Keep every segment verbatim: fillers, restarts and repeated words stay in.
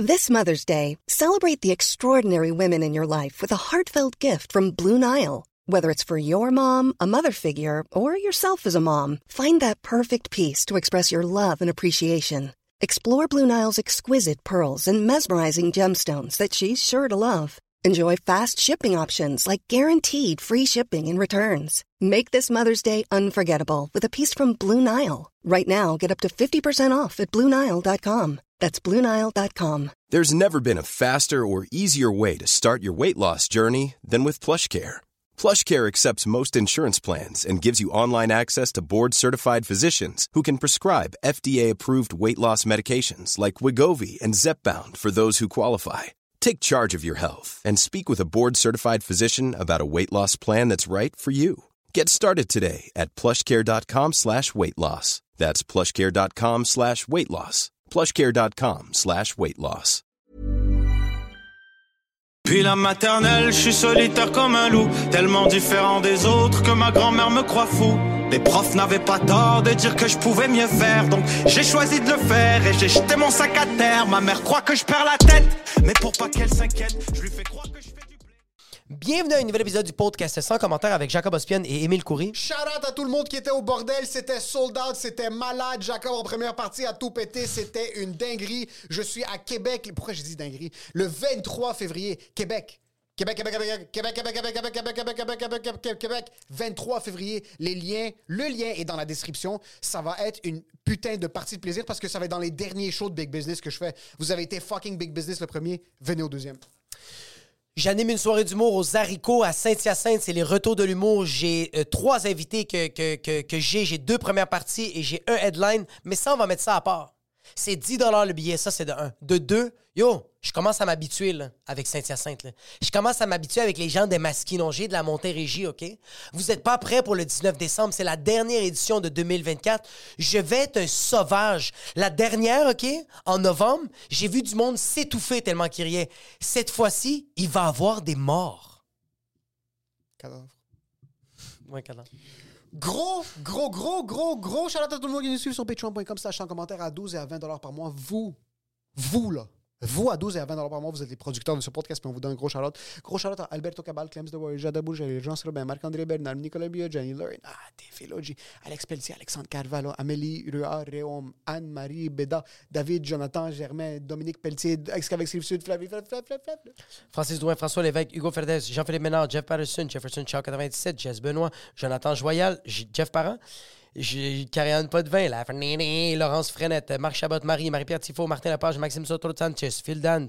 This Mother's Day, celebrate the extraordinary women in your life with a heartfelt gift from Blue Nile. Whether it's for your mom, a mother figure, or yourself as a mom, find that perfect piece to express your love and appreciation. Explore Blue Nile's exquisite pearls and mesmerizing gemstones that she's sure to love. Enjoy fast shipping options like guaranteed free shipping and returns. Make this Mother's Day unforgettable with a piece from Blue Nile. Right now, get up to fifty percent off at Blue Nile dot com. That's Blue Nile dot com. There's never been a faster or easier way to start your weight loss journey than with PlushCare. PlushCare accepts most insurance plans and gives you online access to board-certified physicians who can prescribe F D A-approved weight loss medications like Wegovy and Zepbound for those who qualify. Take charge of your health and speak with a board-certified physician about a weight loss plan that's right for you. Get started today at plushcare.com slash weight loss. That's plushcare.com slash weight loss. plushcare.com slash weight loss. Puis la maternelle, je suis solitaire comme un loup, tellement différent des autres que ma grand-mère me croit fou. Les profs n'avaient pas tort de dire que je pouvais mieux faire, donc j'ai choisi de le faire et j'ai jeté mon sac à terre. Ma mère croit que je perds la tête, mais pour pas qu'elle s'inquiète, je lui fais croire que je fais du blé. Bienvenue à un nouvel épisode du podcast sans commentaire avec Jacob Ospian et Émile Coury. Shout out à tout le monde qui était au bordel, c'était sold out, c'était malade. Jacob en première partie a tout pété, c'était une dinguerie. Je suis à Québec, pourquoi j'ai dit dinguerie? Le vingt-trois février, Québec. Québec, Québec, Québec, Québec, Québec, Québec, Québec, Québec, Québec, Québec, Québec, Québec, Québec, vingt-trois février, les liens, le lien est dans la description. Ça va être une putain de partie de plaisir parce que ça va être dans les derniers shows de Big Business que je fais. Vous avez été fucking Big Business le premier, venez au deuxième. J'anime une soirée d'humour aux haricots à Saint-Hyacinthe. C'est les retours de l'humour. J'ai euh, trois invités que, que, que, que j'ai. J'ai deux premières parties et j'ai un headline. Mais ça, on va mettre ça à part. C'est dix dollars le billet. Ça, c'est de un. De deux, yo, je commence à m'habituer là, avec Saint-Hyacinthe. Là. Je commence à m'habituer avec les gens des Masquinongé, de la Montérégie, OK? Vous n'êtes pas prêts pour le dix-neuf décembre. C'est la dernière édition de deux mille vingt-quatre. Je vais être un sauvage. La dernière, OK? En novembre, j'ai vu du monde s'étouffer tellement qu'il riait. Cette fois-ci, il va y avoir des morts. Cadavre. Ouais, cadavre. Gros, gros, gros, gros, gros shout out à tout le monde qui nous suit sur patreon point com slash en commentaire à douze et à vingt dollars par mois. Vous, vous là, vous à douze et à vingt dollars par mois, vous êtes les producteurs de ce podcast, puis on vous donne un gros shout out. Gros shout out à Alberto Cabal, Clems de Warrior, Jada Bouge, Jean Robin, Marc-André Bernard, Nicolas Bia, Jenny Lorraine, ah, Théphiloggi, Alex Pelletier, Alexandre Carvalho, Amélie Ruard, Réaume, Anne-Marie Béda, David, Jonathan, Germain, Dominique Pelletier, Excavax Rive-Sud, Flavie, Flavie, Flavie, Flavie, Flavie. Francis Douin, François Lévesque, Hugo Ferdès, Jean-Philippe Ménard, Jeff Patterson, Jefferson Chow quatre-vingt-dix-sept, Jess Benoît, Jonathan Joyal, J- Jeff Parent, J- Karianne Potvin, la Fernini, Laurence Frenette, Marc Chabot, Marie, Marie-Pierre Tifo, Martin Lepage, Maxime Soto Sanchez, Phil Dan,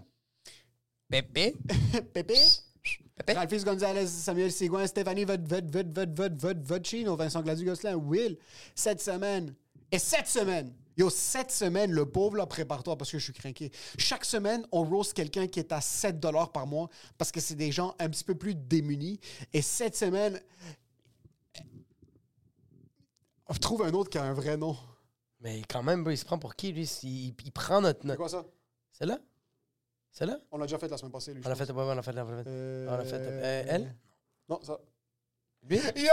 Pépé, Pépé, Pépé, Ralphis Gonzalez, Samuel Sigouin, Stéphanie Vod, Vod, Vod, Vod, Vod, Vod, Vodchino, Vincent Gladu-Gosselin, Will, cette semaine, et cette semaine, yo, cette semaine, le pauvre, là, prépare-toi parce que je suis craqué. Chaque semaine, on roast quelqu'un qui est à sept dollars par mois parce que c'est des gens un petit peu plus démunis. Et cette semaine, on trouve un autre qui a un vrai nom. Mais quand même, bro, il se prend pour qui, lui? Il, il prend notre... C'est notre... quoi ça? C'est là? C'est là? On l'a déjà fait la semaine passée, lui. On l'a fait, ouais, on l'a fait, on l'a fait. Euh... On l'a fait. Euh, elle? Non, ça. Lui? Yo,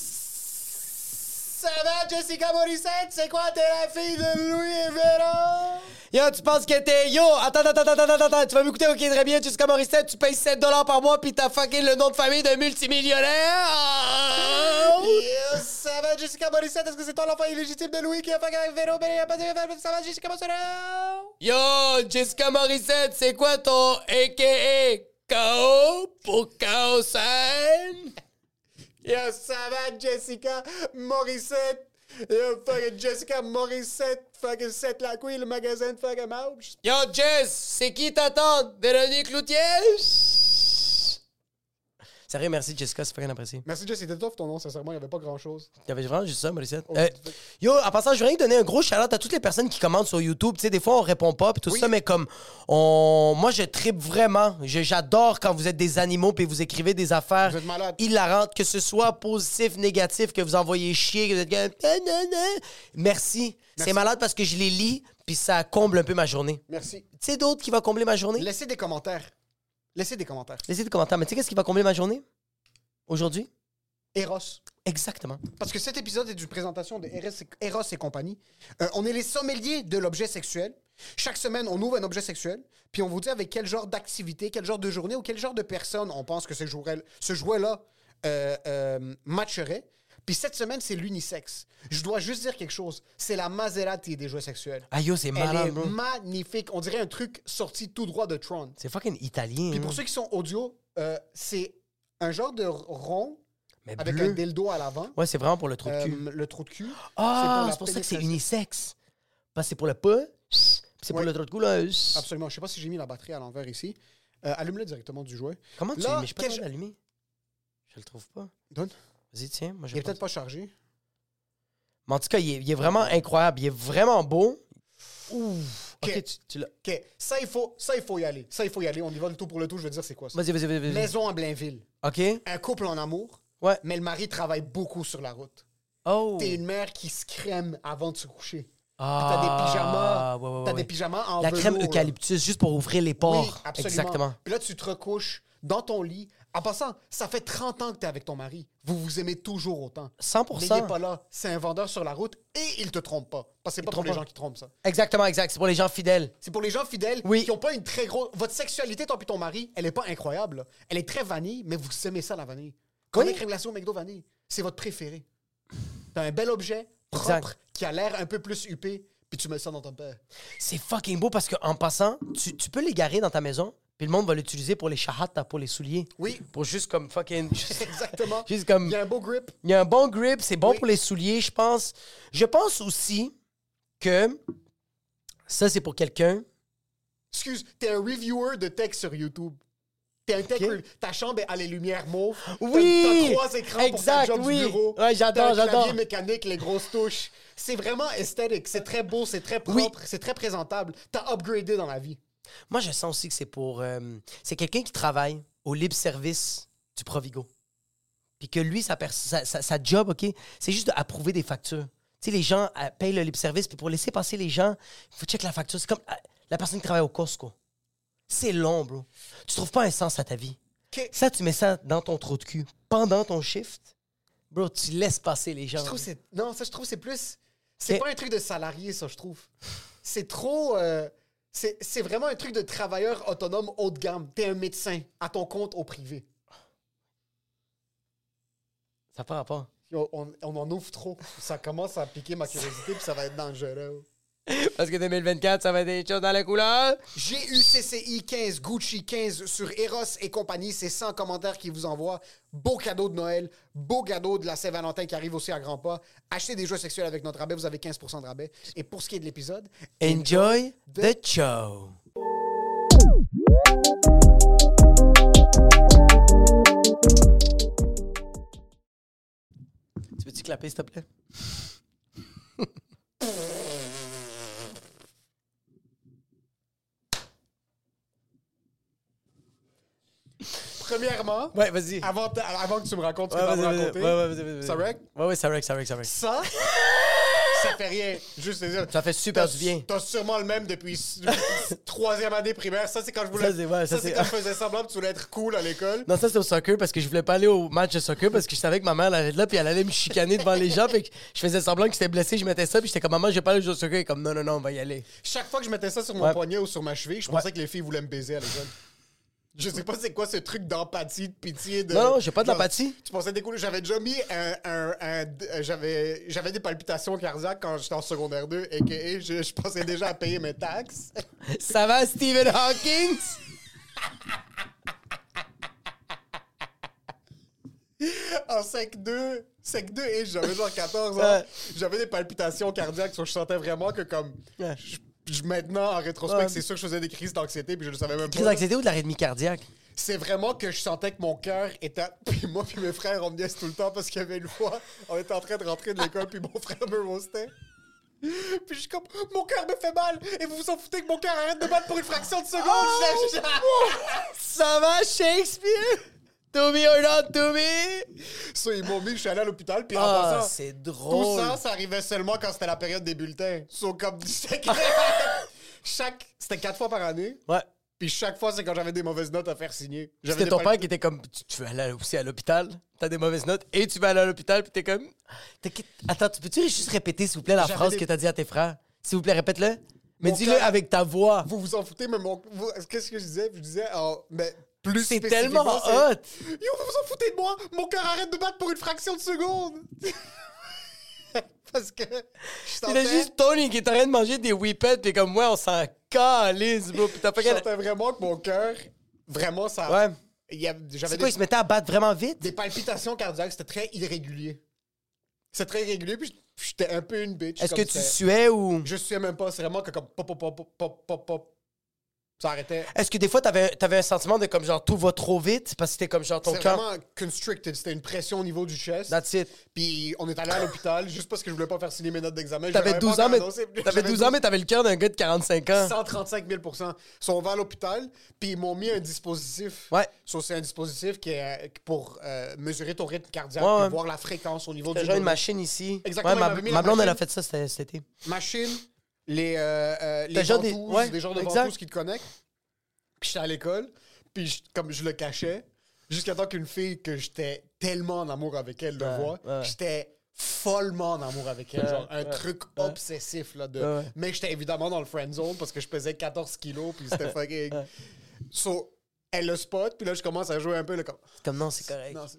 ça va, Jessica Morissette? C'est quoi, t'es la fille de Louis Véran? Yo, tu penses que t'es... Yo, attends, attends, attends, attends, attends, attends. Tu vas m'écouter, ok, très bien. Jessica Morissette, tu payes sept dollars par mois pis t'as fucking le nom de famille d'un multimillionnaire. Oh! Yo, ça va, Jessica Morissette? Est-ce que c'est toi l'enfant illégitime de Louis qui a fucké avec Véro? Ça va, Jessica Morissette? Yo, Jessica Morissette, c'est quoi ton A K A K O pour Chaosan? Yo, ça va, Jessica Morissette? Yo, fucking Jessica Morissette, fucking Seth la couille, le magasin de fucking Mouch. Yo, Jess, c'est qui ta tante? Véronique Loutier? Sérieux, merci Jessica, c'est fucking apprécié. Merci, Jess, c'était tough ton nom, sincèrement, il n'y avait pas grand-chose. T'avais vraiment juste ça, Morissette? Oh, Euh, yo, en passant, je voudrais donner un gros shout-out à toutes les personnes qui commentent sur YouTube. Tu sais, des fois, on répond pas, puis tout Oui. ça, mais comme, on... moi, je trippe vraiment. Je- J'adore quand vous êtes des animaux, puis vous écrivez des affaires Vous êtes malade. hilarantes, que ce soit positif, négatif, que vous envoyez chier, que vous êtes comme... Ah, non, non. Merci. C'est malade parce que je les lis, puis ça comble un peu ma journée. Merci. Tu sais d'autres qui va combler ma journée? Laissez des commentaires. Laissez des commentaires. Laissez des commentaires. Mais tu sais qu'est-ce qui va combler ma journée? Aujourd'hui? Eros. Exactement. Parce que cet épisode est une présentation de Eros et, Eros et compagnie. Euh, on est les sommeliers de l'objet sexuel. Chaque semaine, on ouvre un objet sexuel, puis on vous dit avec quel genre d'activité, quel genre de journée ou quel genre de personne on pense que ce jouet, ce jouet-là euh, euh, matcherait. Puis cette semaine, c'est l'unisexe. Je dois juste dire quelque chose. C'est la Maserati des jouets sexuels. Ah yo, c'est Elle malade, est bro. magnifique. On dirait un truc sorti tout droit de Tron. C'est fucking italien. Puis hein. pour ceux qui sont audio, euh, c'est un genre de rond Mais avec bleu. un dildo à l'avant. Ouais, c'est vraiment pour le trou de cul. Euh, le trou de cul. Ah, la c'est pour ça que c'est pénétration. unisexe. Parce que c'est pour le pas, c'est pour Ouais. le trou de cou, là. Absolument. Je sais pas si j'ai mis la batterie à l'envers ici. Euh, allume-le directement du jouet. Comment tu Là, mais je suis pas quel- capable d'allumer. Je le trouve pas. Donne. Vas-y, tiens. Moi, je Il est pense- peut-être pas chargé. Mais en tout cas, il est, il est vraiment incroyable. Il est vraiment beau. Ouh. Ok, Ok. tu, tu l'as. OK. Ça, il faut, ça, il faut y aller. Ça, il faut y aller. On y va le tout pour le tout. Je veux dire, c'est quoi ça? Vas-y, vas-y, vas-y. vas-y. Maison à Blainville. Ok. Un couple en amour, Ouais. mais le mari travaille beaucoup sur la route. Oh. T'es une mère qui se crème avant de se coucher. Ah. T'as des pyjamas. Ouais, ouais, T'as ouais. des pyjamas en La crème velours, là. eucalyptus, juste pour ouvrir les pores. Oui, absolument. Exactement. Puis là, tu te recouches dans ton lit. En passant, ça fait trente ans que t'es avec ton mari. Vous vous aimez toujours autant. cent pour Mais il cent. n'est pas là. C'est un vendeur sur la route et il te trompe pas. Parce que c'est pas pour trompe les pas. gens qui trompent, ça. Exactement, exact. C'est pour les gens fidèles. C'est pour les gens fidèles Oui. qui n'ont pas une très grosse... Votre sexualité, toi et ton mari, elle est pas incroyable. là. Elle est très vanille, mais vous aimez ça, la vanille. Comme Oui. la crème glacée au McDo vanille. C'est votre préféré. T'as un bel objet, propre, Exact. qui a l'air un peu plus huppé, puis tu mets ça dans ton père. C'est fucking beau parce qu'en passant, tu, tu peux les garer dans ta maison, puis le monde va l'utiliser pour les shahata, pour les souliers. Oui. Pour juste comme fucking. juste- Exactement. Juste comme. Il y a un beau grip. Il y a un bon grip, c'est bon Oui. pour les souliers, je pense. Je pense aussi que ça, c'est pour quelqu'un. Excuse, t'es un reviewer de tech sur YouTube. T'es un tech Ok. re- Ta chambre a les lumières mauves. T'as- Oui! T'as trois écrans Exact, pour ta job oui. du bureau. Ouais, j'adore, T'as un j'adore. clavier mécanique, les grosses touches. C'est vraiment esthétique. C'est très beau, c'est très Oui. propre, c'est très présentable. T'as upgradé dans la vie. Moi, je sens aussi que c'est pour. euh, c'est quelqu'un qui travaille au libre service du Provigo. Puis que lui, sa, pers- sa, sa- sa job, OK, c'est juste d'approuver des factures. Tu sais, les gens euh, payent le libre service, puis pour laisser passer les gens, il faut checker la facture. C'est comme euh, la personne qui travaille au Costco. C'est long, bro. Tu trouves pas un sens à ta vie. OK. Ça, tu mets ça dans ton trou de cul pendant ton shift. Bro, tu laisses passer les gens. Je trouve que c'est... Non, ça, je trouve que c'est plus... C'est Ok. pas un truc de salarié, ça, je trouve. C'est trop... euh, C'est c'est vraiment un truc de travailleur autonome haut de gamme. T'es un médecin à ton compte au privé. Ça n'a pas rapport. Yo, On, on en ouvre trop. Ça commence à piquer ma curiosité, puis ça va être dangereux. Parce que deux mille vingt-quatre, ça va être des choses dans la couleur. G U C C I quinze, Gucci quinze sur Eros et compagnie. C'est cent commentaires qui vous envoient. Beau cadeau de Noël, beau cadeau de la Saint-Valentin qui arrive aussi à grands pas. Achetez des jouets sexuels avec notre rabais, vous avez quinze pour cent de rabais. Et pour ce qui est de l'épisode, Enjoy the show. Tu veux-tu clapper, s'il te plaît? premièrement, Ouais, vas-y. avant, t- avant que tu me racontes ce Ouais, que tu vas vas-y, me vas-y. raconter, Ouais, ouais, vas-y, vas-y. ça rec? Ouais, ouais, ça rec, ça rec, ça rec. Ça, ça fait rien. Juste te dire. Ça fait super T'as- du bien. T'as sûrement le même depuis depuis troisième année primaire. Ça, c'est quand je voulais. Ça, c'est- ouais, ça, ça, c'est c'est- quand je faisais semblant que tu voulais être cool à l'école. Non, ça, c'était au soccer parce que je voulais pas aller au match de soccer parce que je savais que ma mère elle allait être là puis elle allait me chicaner devant les gens. Puis que je faisais semblant que j'étais blessé, je mettais ça puis j'étais comme maman, je vais pas aller jouer au soccer. Elle est comme non, non, non, on va y aller. Chaque fois que je mettais ça sur mon Ouais. poignet ou sur ma cheville, je Ouais. pensais que les filles voulaient me baiser à l'école. Je sais pas c'est quoi ce truc d'empathie, de pitié. De... Non, non, j'ai pas Genre, d'empathie. Tu pensais décoller. J'avais déjà mis un. un, un- euh, j'avais, j'avais des palpitations cardiaques quand j'étais en secondaire deux et que je, je pensais déjà à payer mes taxes. Ça va, Stephen Hawking? En cinq deux, cinq deux et j'avais genre quatorze ans. Ouais. J'avais des palpitations cardiaques, so je sentais vraiment que comme. Ouais. je- je- maintenant, en rétrospect, Ouais. c'est sûr que je faisais des crises d'anxiété puis je le savais même Crise pas. d'anxiété ou de l'arythmie cardiaque? C'est vraiment que je sentais que mon cœur était. Puis moi puis mes frères, on me niaise tout le temps parce qu'il y avait une fois, on était en train de rentrer de l'école puis mon frère me roastait. Puis je suis comme, mon cœur me fait mal et vous vous en foutez que mon cœur arrête de battre pour une fraction de seconde. Oh! Je- je- Ça va, Shakespeare? To be or not to be? Ça, ils m'ont mis, je suis allé à l'hôpital puis en Ah, passant. c'est Tout drôle. ça, ça arrivait seulement quand c'était la période des bulletins. So, comme c'était chaque, c'était quatre fois par année. Ouais. Puis chaque fois, c'est quand j'avais des mauvaises notes à faire signer. J'avais C'était des ton palpit- père qui était comme, tu, tu veux aller aussi à l'hôpital, t'as des mauvaises notes, et tu vas aller à l'hôpital, puis t'es comme... T'es- Attends, tu peux-tu juste répéter, s'il vous plaît, la J'avais phrase des- que t'as dit à tes frères? S'il vous plaît, répète-le. Mais Mon dis-le cœur- avec ta voix. Vous vous en foutez, mais mon... vous- qu'est-ce que je disais? Je disais, oh, mais plus C'est spécifiquement, tellement c'est- hot. Yo, vous vous en foutez de moi? Mon cœur arrête de battre pour une fraction de seconde. Parce que je sentais, Il a juste Tony qui est en train de manger des whippets, pis comme moi, on s'en calisse, bro. Pis t'as pas je qu'à- sentais vraiment que mon cœur, vraiment, ça... Ouais. il y a- J'avais C'est quoi, des, il se mettait à battre vraiment vite? des palpitations cardiaques, c'était très irrégulier. C'était très irrégulier, puis j'étais un peu une bitch. Est-ce comme que tu c'était- suais ou... Je suais même pas, c'est vraiment que comme pop, pop, pop, pop, pop, pop. Ça arrêtait. Est-ce que des fois, t'avais, t'avais un sentiment de comme genre tout va trop vite parce que c'était comme genre ton C'est cœur... vraiment constricted, c'était une pression au niveau du chest. That's it. Puis on est allé à l'hôpital juste parce que je voulais pas faire signer mes notes d'examen. Je T'avais l'avais douze pas ans, mais... annoncé. T'avais J'avais douze ans, mais t'avais le cœur d'un gars de quarante-cinq ans. cent trente-cinq mille pour cent. Ils sont à l'hôpital, puis ils m'ont mis un dispositif. Ouais. So, c'est un dispositif qui est euh, pour euh, mesurer ton rythme cardiaque, Ouais, puis ouais. voir la fréquence au niveau T'as du genre une donné. machine ici. Exactement, Ouais, il ma, m'avait mis ma la blonde, elle a machine. fait ça cet cet été. Machine, les, euh, euh, les T'as genre des- ventouses, ouais, des genres de exact. ventouses qui te connectent. Puis j'étais à l'école, puis je- comme je le cachais, jusqu'à temps qu'une fille que j'étais tellement en amour avec elle le Ouais, voit, ouais. j'étais follement en amour avec elle, Ouais, genre un ouais, truc ouais. obsessif là de. Ouais. Mais j'étais évidemment dans le friend zone parce que je pesais quatorze kilos puis c'était fucking. So, elle le spot, puis là je commence à jouer un peu le comme. C'est comme non, c'est correct. Non, c'est.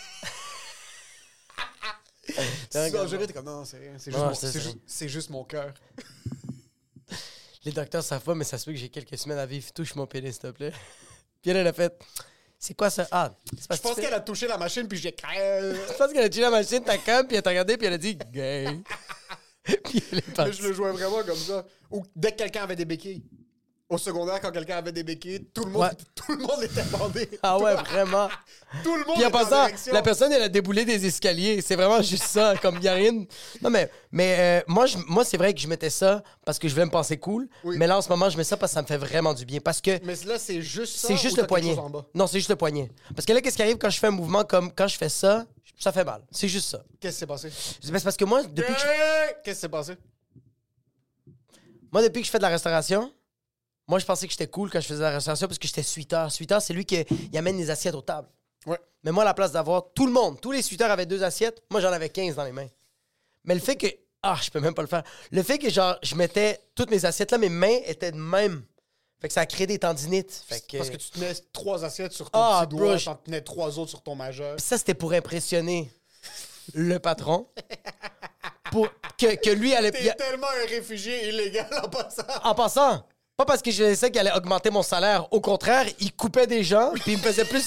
C'est Tu regarde. t'es comme non, c'est rien, c'est Non, juste, mon- c'est c'est ça. ju- c'est juste mon cœur. Les docteurs savent pas, mais ça se peut que j'ai quelques semaines à vivre. Touche mon pénis, s'il te plaît. Puis elle, elle a fait... C'est quoi ça? Ah, c'est parce Je que pense tu fais- qu'elle a touché la machine puis j'ai. Je pense qu'elle a tué la machine, ta cam, puis elle t'a regardé, puis elle a dit « gay ». Puis elle est Mais partie. je le jouais vraiment comme ça. Ou dès que quelqu'un avait des béquilles. Au secondaire, quand quelqu'un avait des béquilles, tout le monde, Ouais. tout le monde était bandé. Ah ouais, vraiment. Tout le monde Puis en était en passant, érection. la personne, elle a déboulé des escaliers. C'est vraiment juste ça, comme il n'y a rien. de- Non, mais, mais euh, moi, je- moi c'est vrai que je mettais ça parce que je voulais me penser cool. Oui. Mais là, en ce moment, je mets ça parce que ça me fait vraiment du bien. Parce que Mais là, c'est juste ça. c'est ou juste t'as le quelque poignet. chose en bas? Non, c'est juste le poignet. Parce que là, qu'est-ce qui arrive quand je fais un mouvement comme quand je fais ça, ça fait mal. C'est juste ça. Qu'est-ce qui s'est passé? C'est parce que moi, depuis que je, Qu'est-ce qui s'est passé? moi, depuis que je fais de la restauration, moi, je pensais que j'étais cool quand je faisais de la restauration parce que j'étais suiteur. Suiteur, c'est lui qui il amène les assiettes aux tables. Ouais. Mais moi, à la place d'avoir tout le monde, tous les suiteurs avaient deux assiettes, moi, j'en avais quinze dans les mains. Mais le fait que... Ah, je peux même pas le faire. Le fait que, genre, je mettais toutes mes assiettes là, mes mains étaient de même. Fait que ça a créé des tendinites. Fait que... Parce que tu tenais trois assiettes sur ton Ah, petit bro, doigt, je- t'en tenais trois autres sur ton majeur. Ça, c'était pour impressionner le patron. Pour que, que lui allait... T'es tellement un réfugié illégal en passant. En passant, pas parce que je sais qu'il allait augmenter mon salaire. Au contraire, il coupait des gens, puis il me faisait plus...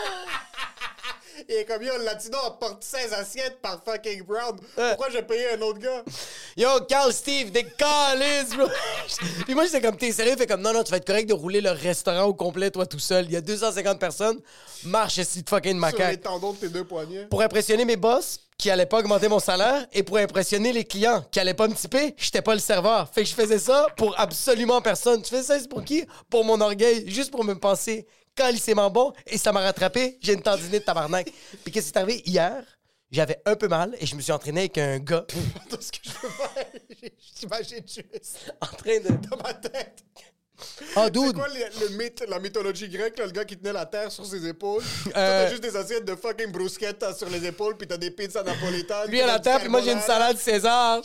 Et comme yo, le latino apporte seize assiettes par fucking Brown. Pourquoi j'ai payé un autre gars? Yo, Carl Steve, des calices, bro. Puis moi, j'étais comme, t'es sérieux? Fait comme, non, non, tu vas être correct de rouler le restaurant au complet, toi, tout seul. Il y a deux cent cinquante personnes. Marche, ici de fucking Sur les macaque. tendons de tes deux poignets. Pour impressionner mes boss, qui allaient pas augmenter mon salaire, et pour impressionner les clients, qui allaient pas me tiper, j'étais pas le serveur. Fait que je faisais ça pour absolument personne. Tu fais ça, c'est pour qui? Pour mon orgueil, juste pour me penser calicément bon, et ça m'a rattrapé. J'ai une tendinite de tabarnak. Puis qu'est-ce qui est arrivé hier? J'avais un peu mal, et je me suis entraîné avec un gars Tout ce que je veux faire, j'imagine juste en train de... dans ma tête. Oh, C'est dude! quoi le, le mythe, la mythologie grecque, là, le gars qui tenait la terre sur ses épaules? Toi, Euh, t'as juste des assiettes de fucking bruschetta sur les épaules, puis t'as des pizzas napolitaines. Lui à la puis t'as terre, du puis moi j'ai une carbonara. salade César.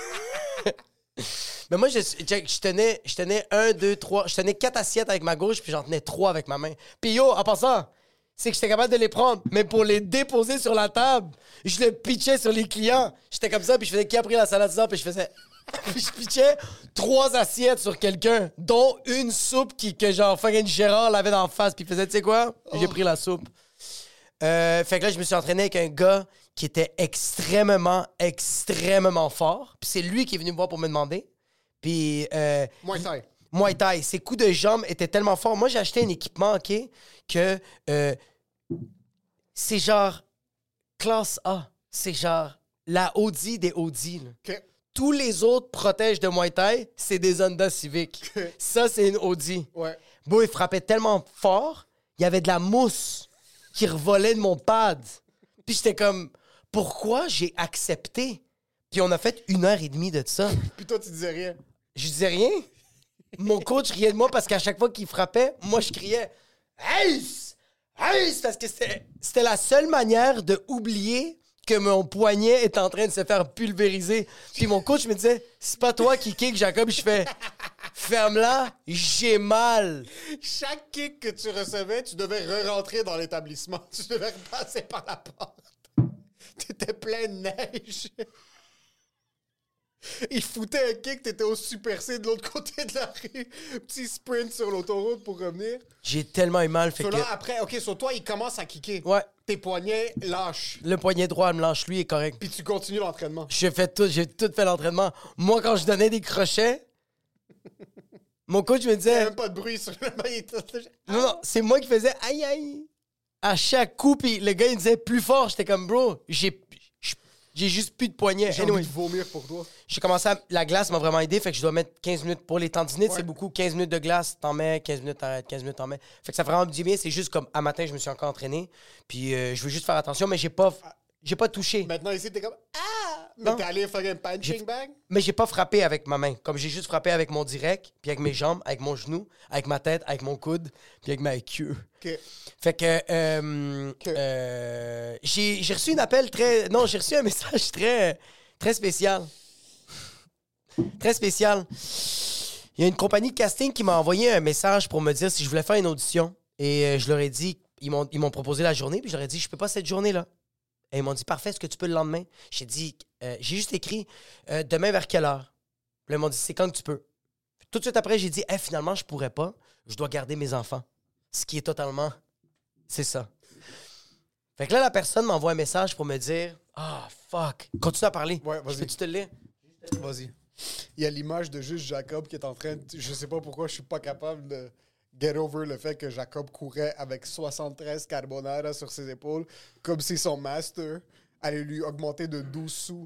Mais moi, je, je, je tenais, je tenais un, deux, trois, je tenais quatre assiettes avec ma gauche, puis j'en tenais trois avec ma main. Puis yo, en passant, c'est que j'étais capable de les prendre, mais pour les déposer sur la table, je le pitchais sur les clients. J'étais comme ça, puis je faisais qui a pris la salade César, puis je faisais. Puis je pitchais trois assiettes sur quelqu'un, dont une soupe qui, que genre fucking Gérard l'avait d'en face, puis il faisait, tu sais quoi? J'ai pris la soupe. Euh, fait que là, je me suis entraîné avec un gars qui était extrêmement, extrêmement fort. Puis c'est lui qui est venu me voir pour me demander. Puis... Euh, Muay Thai. Muay Thai. Ses coups de jambes étaient tellement forts. Moi, j'ai acheté un équipement, OK, que euh, c'est genre classe A. C'est genre la Audi des Audi. Là. OK. Tous les autres protèges de Muay Thai, c'est des Honda Civic. Ça, c'est une Audi. Ouais. Bon, il frappait tellement fort, il y avait de la mousse qui revolait de mon pad. Puis j'étais comme, pourquoi j'ai accepté? Puis on a fait une heure et demie de ça. Puis toi, tu disais rien. Je disais rien. Mon coach riait de moi parce qu'à chaque fois qu'il frappait, moi, je criais « Ace! Ace! » Parce que c'était c'était la seule manière de oublier que mon poignet est en train de se faire pulvériser. Puis mon coach me disait « C'est pas toi qui kick, Jacob. » Je fais Ferme-la, j'ai mal. Chaque kick que tu recevais, tu devais re-rentrer dans l'établissement. Tu devais repasser par la porte. T'étais plein de neige. Il foutait un kick, t'étais au Super C de l'autre côté de la rue. Petit sprint sur l'autoroute pour revenir. J'ai tellement eu mal. Fait So que... là, après, OK, sur toi, il commence à kicker. Ouais. Tes poignets lâchent. Le poignet droit elle me lâche, lui, est correct. Puis tu continues l'entraînement. J'ai fait tout, j'ai tout fait l'entraînement. Moi, quand je donnais des crochets, mon coach me Il n'y a disait... même pas de bruit sur le mail. Non, non, c'est moi qui faisais aïe aïe. À chaque coup, puis le gars, il disait plus fort. J'étais comme, bro, j'ai... J'ai juste plus de poignet. J'ai Anyway, envie de vomir pour toi. j'ai commencé à... La glace m'a vraiment aidé, fait que je dois mettre quinze minutes pour les tendinites. Ouais. C'est beaucoup. quinze minutes de glace, t'en mets, quinze minutes t'arrêtes, quinze minutes t'en mets. Fait que ça fait vraiment du bien. C'est juste comme, à matin, je me suis encore entraîné. Puis euh, je veux juste faire attention, mais j'ai pas... J'ai pas touché. Maintenant, ici, t'es comme Ah! Mais Non. t'es allé faire un punching J'ai- bag? Mais j'ai pas frappé avec ma main. Comme j'ai juste frappé avec mon direct, puis avec mes jambes, avec mon genou, avec ma tête, avec mon coude, puis avec ma queue. OK. Fait que euh, Que- euh, j'ai j'ai reçu un appel très... Non, j'ai reçu un message très, très spécial. Très spécial. Il y a une compagnie de casting qui m'a envoyé un message pour me dire si je voulais faire une audition. Et euh, je leur ai dit... Ils m'ont ils m'ont proposé la journée, puis je leur ai dit, je peux pas cette journée-là. Et ils m'ont dit, parfait, est-ce que tu peux le lendemain? J'ai dit, euh, j'ai juste écrit, euh, demain vers quelle heure? Puis là, ils m'ont dit, c'est quand que tu peux. Tout de suite après, j'ai dit, hey, finalement, je pourrais pas. Je dois garder mes enfants. Ce qui est totalement... C'est ça. Fait que là, la personne m'envoie un message pour me dire, ah, fuck. Continue à parler. Ouais, vas-y. Peux-tu te le lire? Vas-y. Il y a l'image de juste Jacob qui est en train de... Je sais pas pourquoi je suis pas capable de get over le fait que Jacob courait avec soixante-treize carbonara sur ses épaules, comme si son master allait lui augmenter de douze sous.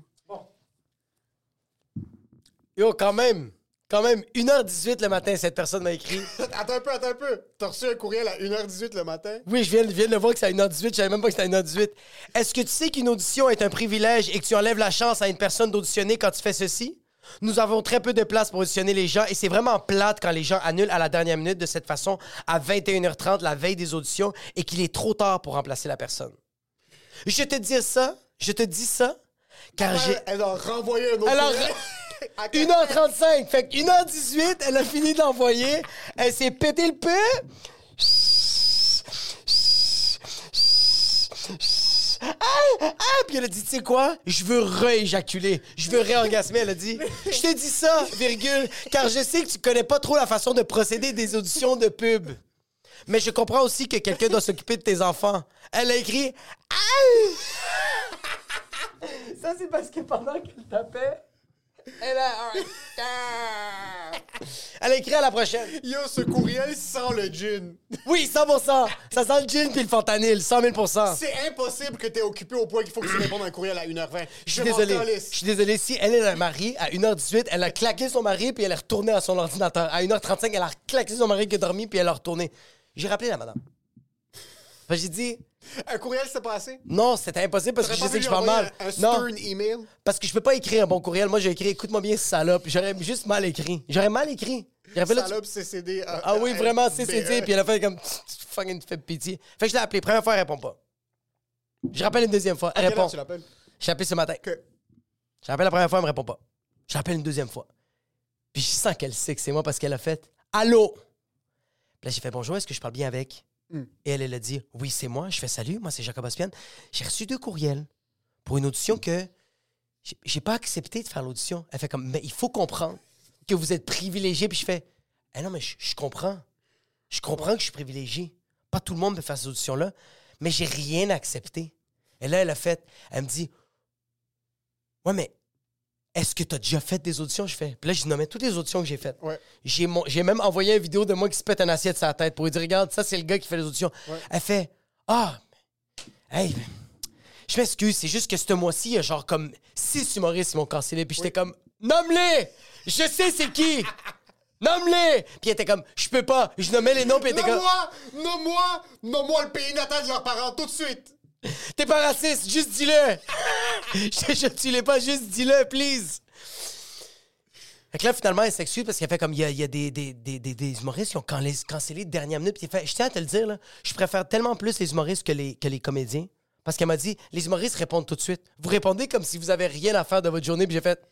Yo, quand même. Quand même, une heure dix-huit le matin, cette personne m'a écrit. Attends un peu, attends un peu. T'as reçu un courriel à une heure dix-huit le matin? Oui, je viens, je viens de le voir que c'est à une heure dix-huit. Je savais même pas que c'était à une heure dix-huit. Est-ce que tu sais qu'une audition est un privilège et que tu enlèves la chance à une personne d'auditionner quand tu fais ceci? Nous avons très peu de place pour auditionner les gens et c'est vraiment plate quand les gens annulent à la dernière minute de cette façon à vingt et une heures trente la veille des auditions et qu'il est trop tard pour remplacer la personne. Je te dis ça, je te dis ça, car j'ai... Elle, elle a renvoyé un autre Elle a courriel. À quel- une heure trente-cinq, fait que une heure dix-huit, elle a fini d'envoyer, elle s'est pété le peu. Ah, ah, puis elle a dit, tu sais quoi? Je veux rééjaculer. Je veux réorgasmer. Elle a dit, je te dis ça, virgule, car je sais que tu connais pas trop la façon de procéder des auditions de pub. Mais je comprends aussi que quelqu'un doit s'occuper de tes enfants. Elle a écrit, ah! Ça, c'est parce que pendant qu'elle tapait, elle a... Elle a écrit à la prochaine. Yo, ce courriel sent le gin. Oui, cent pour cent. Ça sent le gin puis le fentanyl, cent mille pour cent. C'est impossible que t'es occupé au point qu'il faut que tu répondes à un courriel à une heure vingt. Je suis désolé. Je suis désolé. Si elle est un mari, à une heure dix-huit, elle a claqué son mari puis elle est retournée à son ordinateur. À une heure trente-cinq, elle a claqué son mari qui a dormi puis elle a retourné. J'ai rappelé la madame. Fait que j'ai dit, Un courriel s'est passé? non, c'était impossible parce que je T'aurais pas sais que voulu je parle envoyer mal. Un, un Non, stern email? parce que je peux pas écrire un bon courriel. Moi, j'ai écrit, écoute-moi bien, salope. J'aurais juste mal écrit. J'aurais mal écrit. J'aurais fait là, tu- Salope C C D. euh, Ah oui, euh, vraiment, B E. C C D. Puis elle a fait comme, tu fucking te fais pitié. Fait que je l'ai appelé. Première fois, elle répond pas. Je rappelle une deuxième fois. Elle Quelle heure répond. tu l'appelles? J'ai appelé ce matin. Que... Je rappelle la première fois, elle me répond pas. Je rappelle une deuxième fois. Puis je sens qu'elle sait que c'est moi parce qu'elle a fait allô. Puis là, j'ai fait bonjour, est-ce que je parle bien avec? Mm. Et elle, elle a dit oui, c'est moi. Je fais salut, moi, c'est Jacob Ospian. J'ai reçu deux courriels pour une audition que j'ai- j'ai pas accepté de faire l'audition. Elle fait comme, mais il faut comprendre que vous êtes privilégié. Puis je fais, eh non, mais je, je comprends. Je comprends que je suis privilégié. Pas tout le monde peut faire ces auditions-là, mais j'ai rien accepté. Et là, elle a fait, elle me dit, ouais, mais est-ce que tu as déjà fait des auditions? Je fais. Puis là, je nommais toutes les auditions que j'ai faites. Ouais. J'ai, mon- j'ai même envoyé une vidéo de moi qui se pète une assiette sur la tête pour lui dire, regarde, ça, c'est le gars qui fait les auditions. Ouais. Elle fait, ah, hey, je m'excuse, c'est juste que ce mois-ci, il y a genre comme six humoristes qui m'ont cancellé. Puis j'étais comme, nomme-les! Je sais c'est qui! Nomme-les! Puis elle était comme, je peux pas. Je nommais les noms, puis elle était comme, Nomme-moi! Nomme-moi! Nomme-moi le pays natal de leurs parents, tout de suite! t'es pas raciste, juste dis-le! je, je, tu l'es pas, juste dis-le, please! Fait que là, finalement, elle s'excuse parce qu'elle fait comme, il y a, il y a des, des, des, des, des humoristes qui ont can- cancellé de dernière minute. Puis elle fait, je tiens à te le dire, là, je préfère tellement plus les humoristes que les, que les comédiens. Parce qu'elle m'a dit, les humoristes répondent tout de suite. Vous répondez comme si vous avez rien à faire de votre journée. Puis j'ai fait,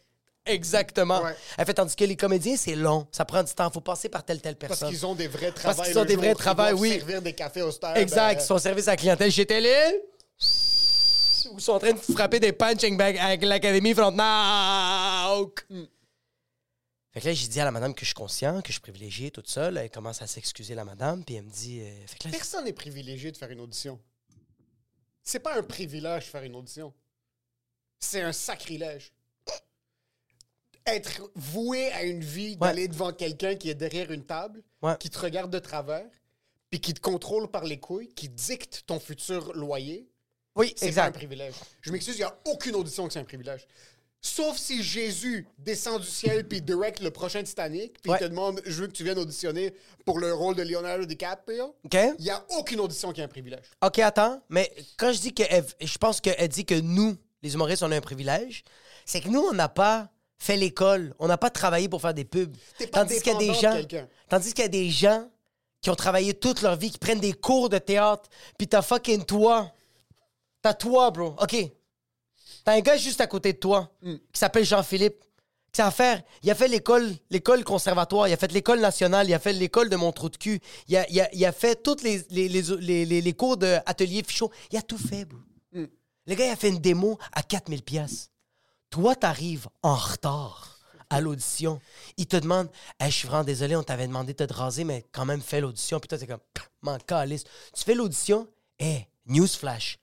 Exactement. Ouais. Elle fait, tandis que les comédiens, c'est long. Ça prend du temps. Il faut passer par telle, telle Parce personne. qu'ils ont des vrais Parce travails. qu'ils ont le des jour, vrais ils travails, doivent oui. servir des cafés au star. Exact. ben, Son service à la clientèle chez Télé. Ou sont en train de frapper des punching bags avec l'Académie Frontenac. Mm. Fait que là, j'ai dit à la madame que je suis conscient, que je suis privilégié, tout ça. Là, elle commence à s'excuser, la madame, puis elle me dit... Euh, fait que là, personne n'est privilégié de faire une audition. C'est pas un privilège de faire une audition. C'est un sacrilège. Être voué à une vie d'aller Ouais. devant quelqu'un qui est derrière une table, Ouais. qui te regarde de travers, puis qui te contrôle par les couilles, qui dicte ton futur loyer, oui, c'est exact. pas un privilège. Je m'excuse, il n'y a aucune audition que c'est un privilège. Sauf si Jésus descend du ciel puis direct le prochain Titanic, puis Ouais. il te demande « Je veux que tu viennes auditionner pour le rôle de Leonardo DiCaprio. » OK? Il n'y a aucune audition qui est un privilège. OK, attends. Mais quand je dis que... elle- je pense qu'elle dit que nous, les humoristes, on a un privilège, c'est que nous, on n'a pas fait l'école. On n'a pas travaillé pour faire des pubs. T'es pas Tandis qu'il y a des dépendant de gens... quelqu'un. Tandis qu'il y a des gens qui ont travaillé toute leur vie, qui prennent des cours de théâtre, puis t'as fucking toi. T'as toi, bro. OK. T'as un gars juste à côté de toi Mm. qui s'appelle Jean-Philippe. Qui a fait, il a fait l'école, l'école conservatoire, il a fait l'école nationale, il a fait l'école de mon trou de cul, il a, il a, il a fait tous les, les, les, les, les, les cours d'atelier Fichot. Il a tout fait, bro. Mm. Le gars, il a fait une démo à quatre mille piastres. Toi, t'arrives en retard à l'audition. Il te demande, hey, je suis vraiment désolé, on t'avait demandé de te raser, mais quand même, fais l'audition. Puis toi, t'es comme, m'en calisse. Tu fais l'audition, hey, newsflash.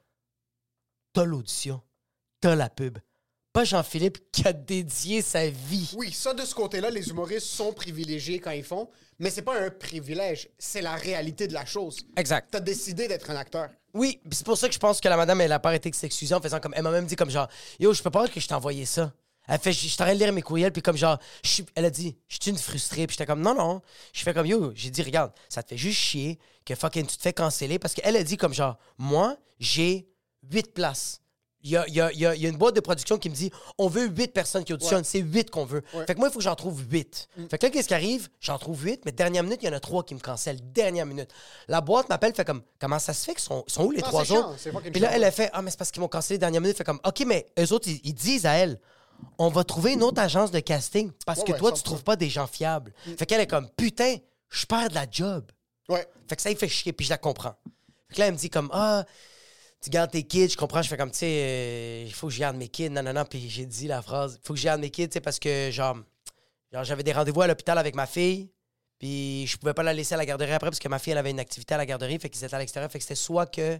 T'as l'audition, t'as la pub. Pas Jean-Philippe qui a dédié sa vie. Oui, ça, de ce côté-là, les humoristes sont privilégiés quand ils font, mais c'est pas un privilège, c'est la réalité de la chose. Exact. T'as décidé d'être un acteur. Oui, pis c'est pour ça que je pense que la madame, elle a pas arrêté de s'excuser en faisant comme... Elle m'a même dit comme genre, yo, je peux pas que je t'ai envoyé ça. Elle fait, je suis en train de lire mes courriels, puis comme genre, je suis- elle a dit, je suis une frustrée, puis j'étais comme, non, non. Je fais comme, yo, j'ai dit, regarde, ça te fait juste chier que fucking tu te fais canceller, parce qu'elle a dit comme genre, moi, j'ai huit places. Il y a, il y, a, il y, a, il y a une boîte de production qui me dit on veut huit personnes qui auditionnent, Ouais. c'est huit qu'on veut. Ouais. Fait que moi, il faut que j'en trouve huit. Fait que là, qu'est-ce qui arrive? J'en trouve huit, mais dernière minute, il y en a trois qui me cancellent. Dernière minute. La boîte m'appelle, fait comme comment ça se fait qu'ils sont, sont où les Non, trois c'est chiant, autres? c'est fucking Puis là, chiant. elle a fait ah, mais c'est parce qu'ils m'ont cancellé dernière minute. Fait comme OK, mais eux autres, ils, ils disent à elle on va trouver une autre agence de casting parce Ouais, que ouais, toi, cent pour tu cent. trouves pas des gens fiables. Fait qu'elle est comme putain, je perds de la job. Ouais. Fait que ça, il fait chier, puis je la comprends. Fait que là, elle me dit comme ah. Tu gardes tes kids, je comprends, je fais comme, tu sais, euh, il faut que je garde mes kids, non, non, non, puis j'ai dit la phrase, il faut que je garde mes kids, tu sais, parce que, genre, genre j'avais des rendez-vous à l'hôpital avec ma fille, puis je pouvais pas la laisser à la garderie après, parce que ma fille, elle avait une activité à la garderie, fait qu'ils étaient à l'extérieur, fait que c'était soit que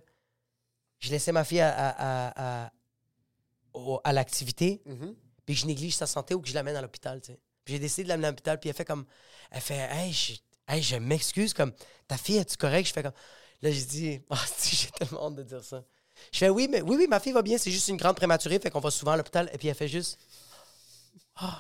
je laissais ma fille à, à, à, à, au- à l'activité, Mhm. puis que je néglige sa santé ou que je l'amène à l'hôpital, tu sais. Puis j'ai décidé de l'amener à l'hôpital, puis elle fait comme, elle fait, hey, je, hey, je m'excuse, comme, ta fille, es-tu correcte? Je fais comme, là, j'ai dit, ah, si, j'ai tellement hâte de dire ça. Je fais, oui, mais oui, oui, ma fille va bien, c'est juste une grande prématurée, fait qu'on va souvent à l'hôpital. Et puis elle fait juste, ah,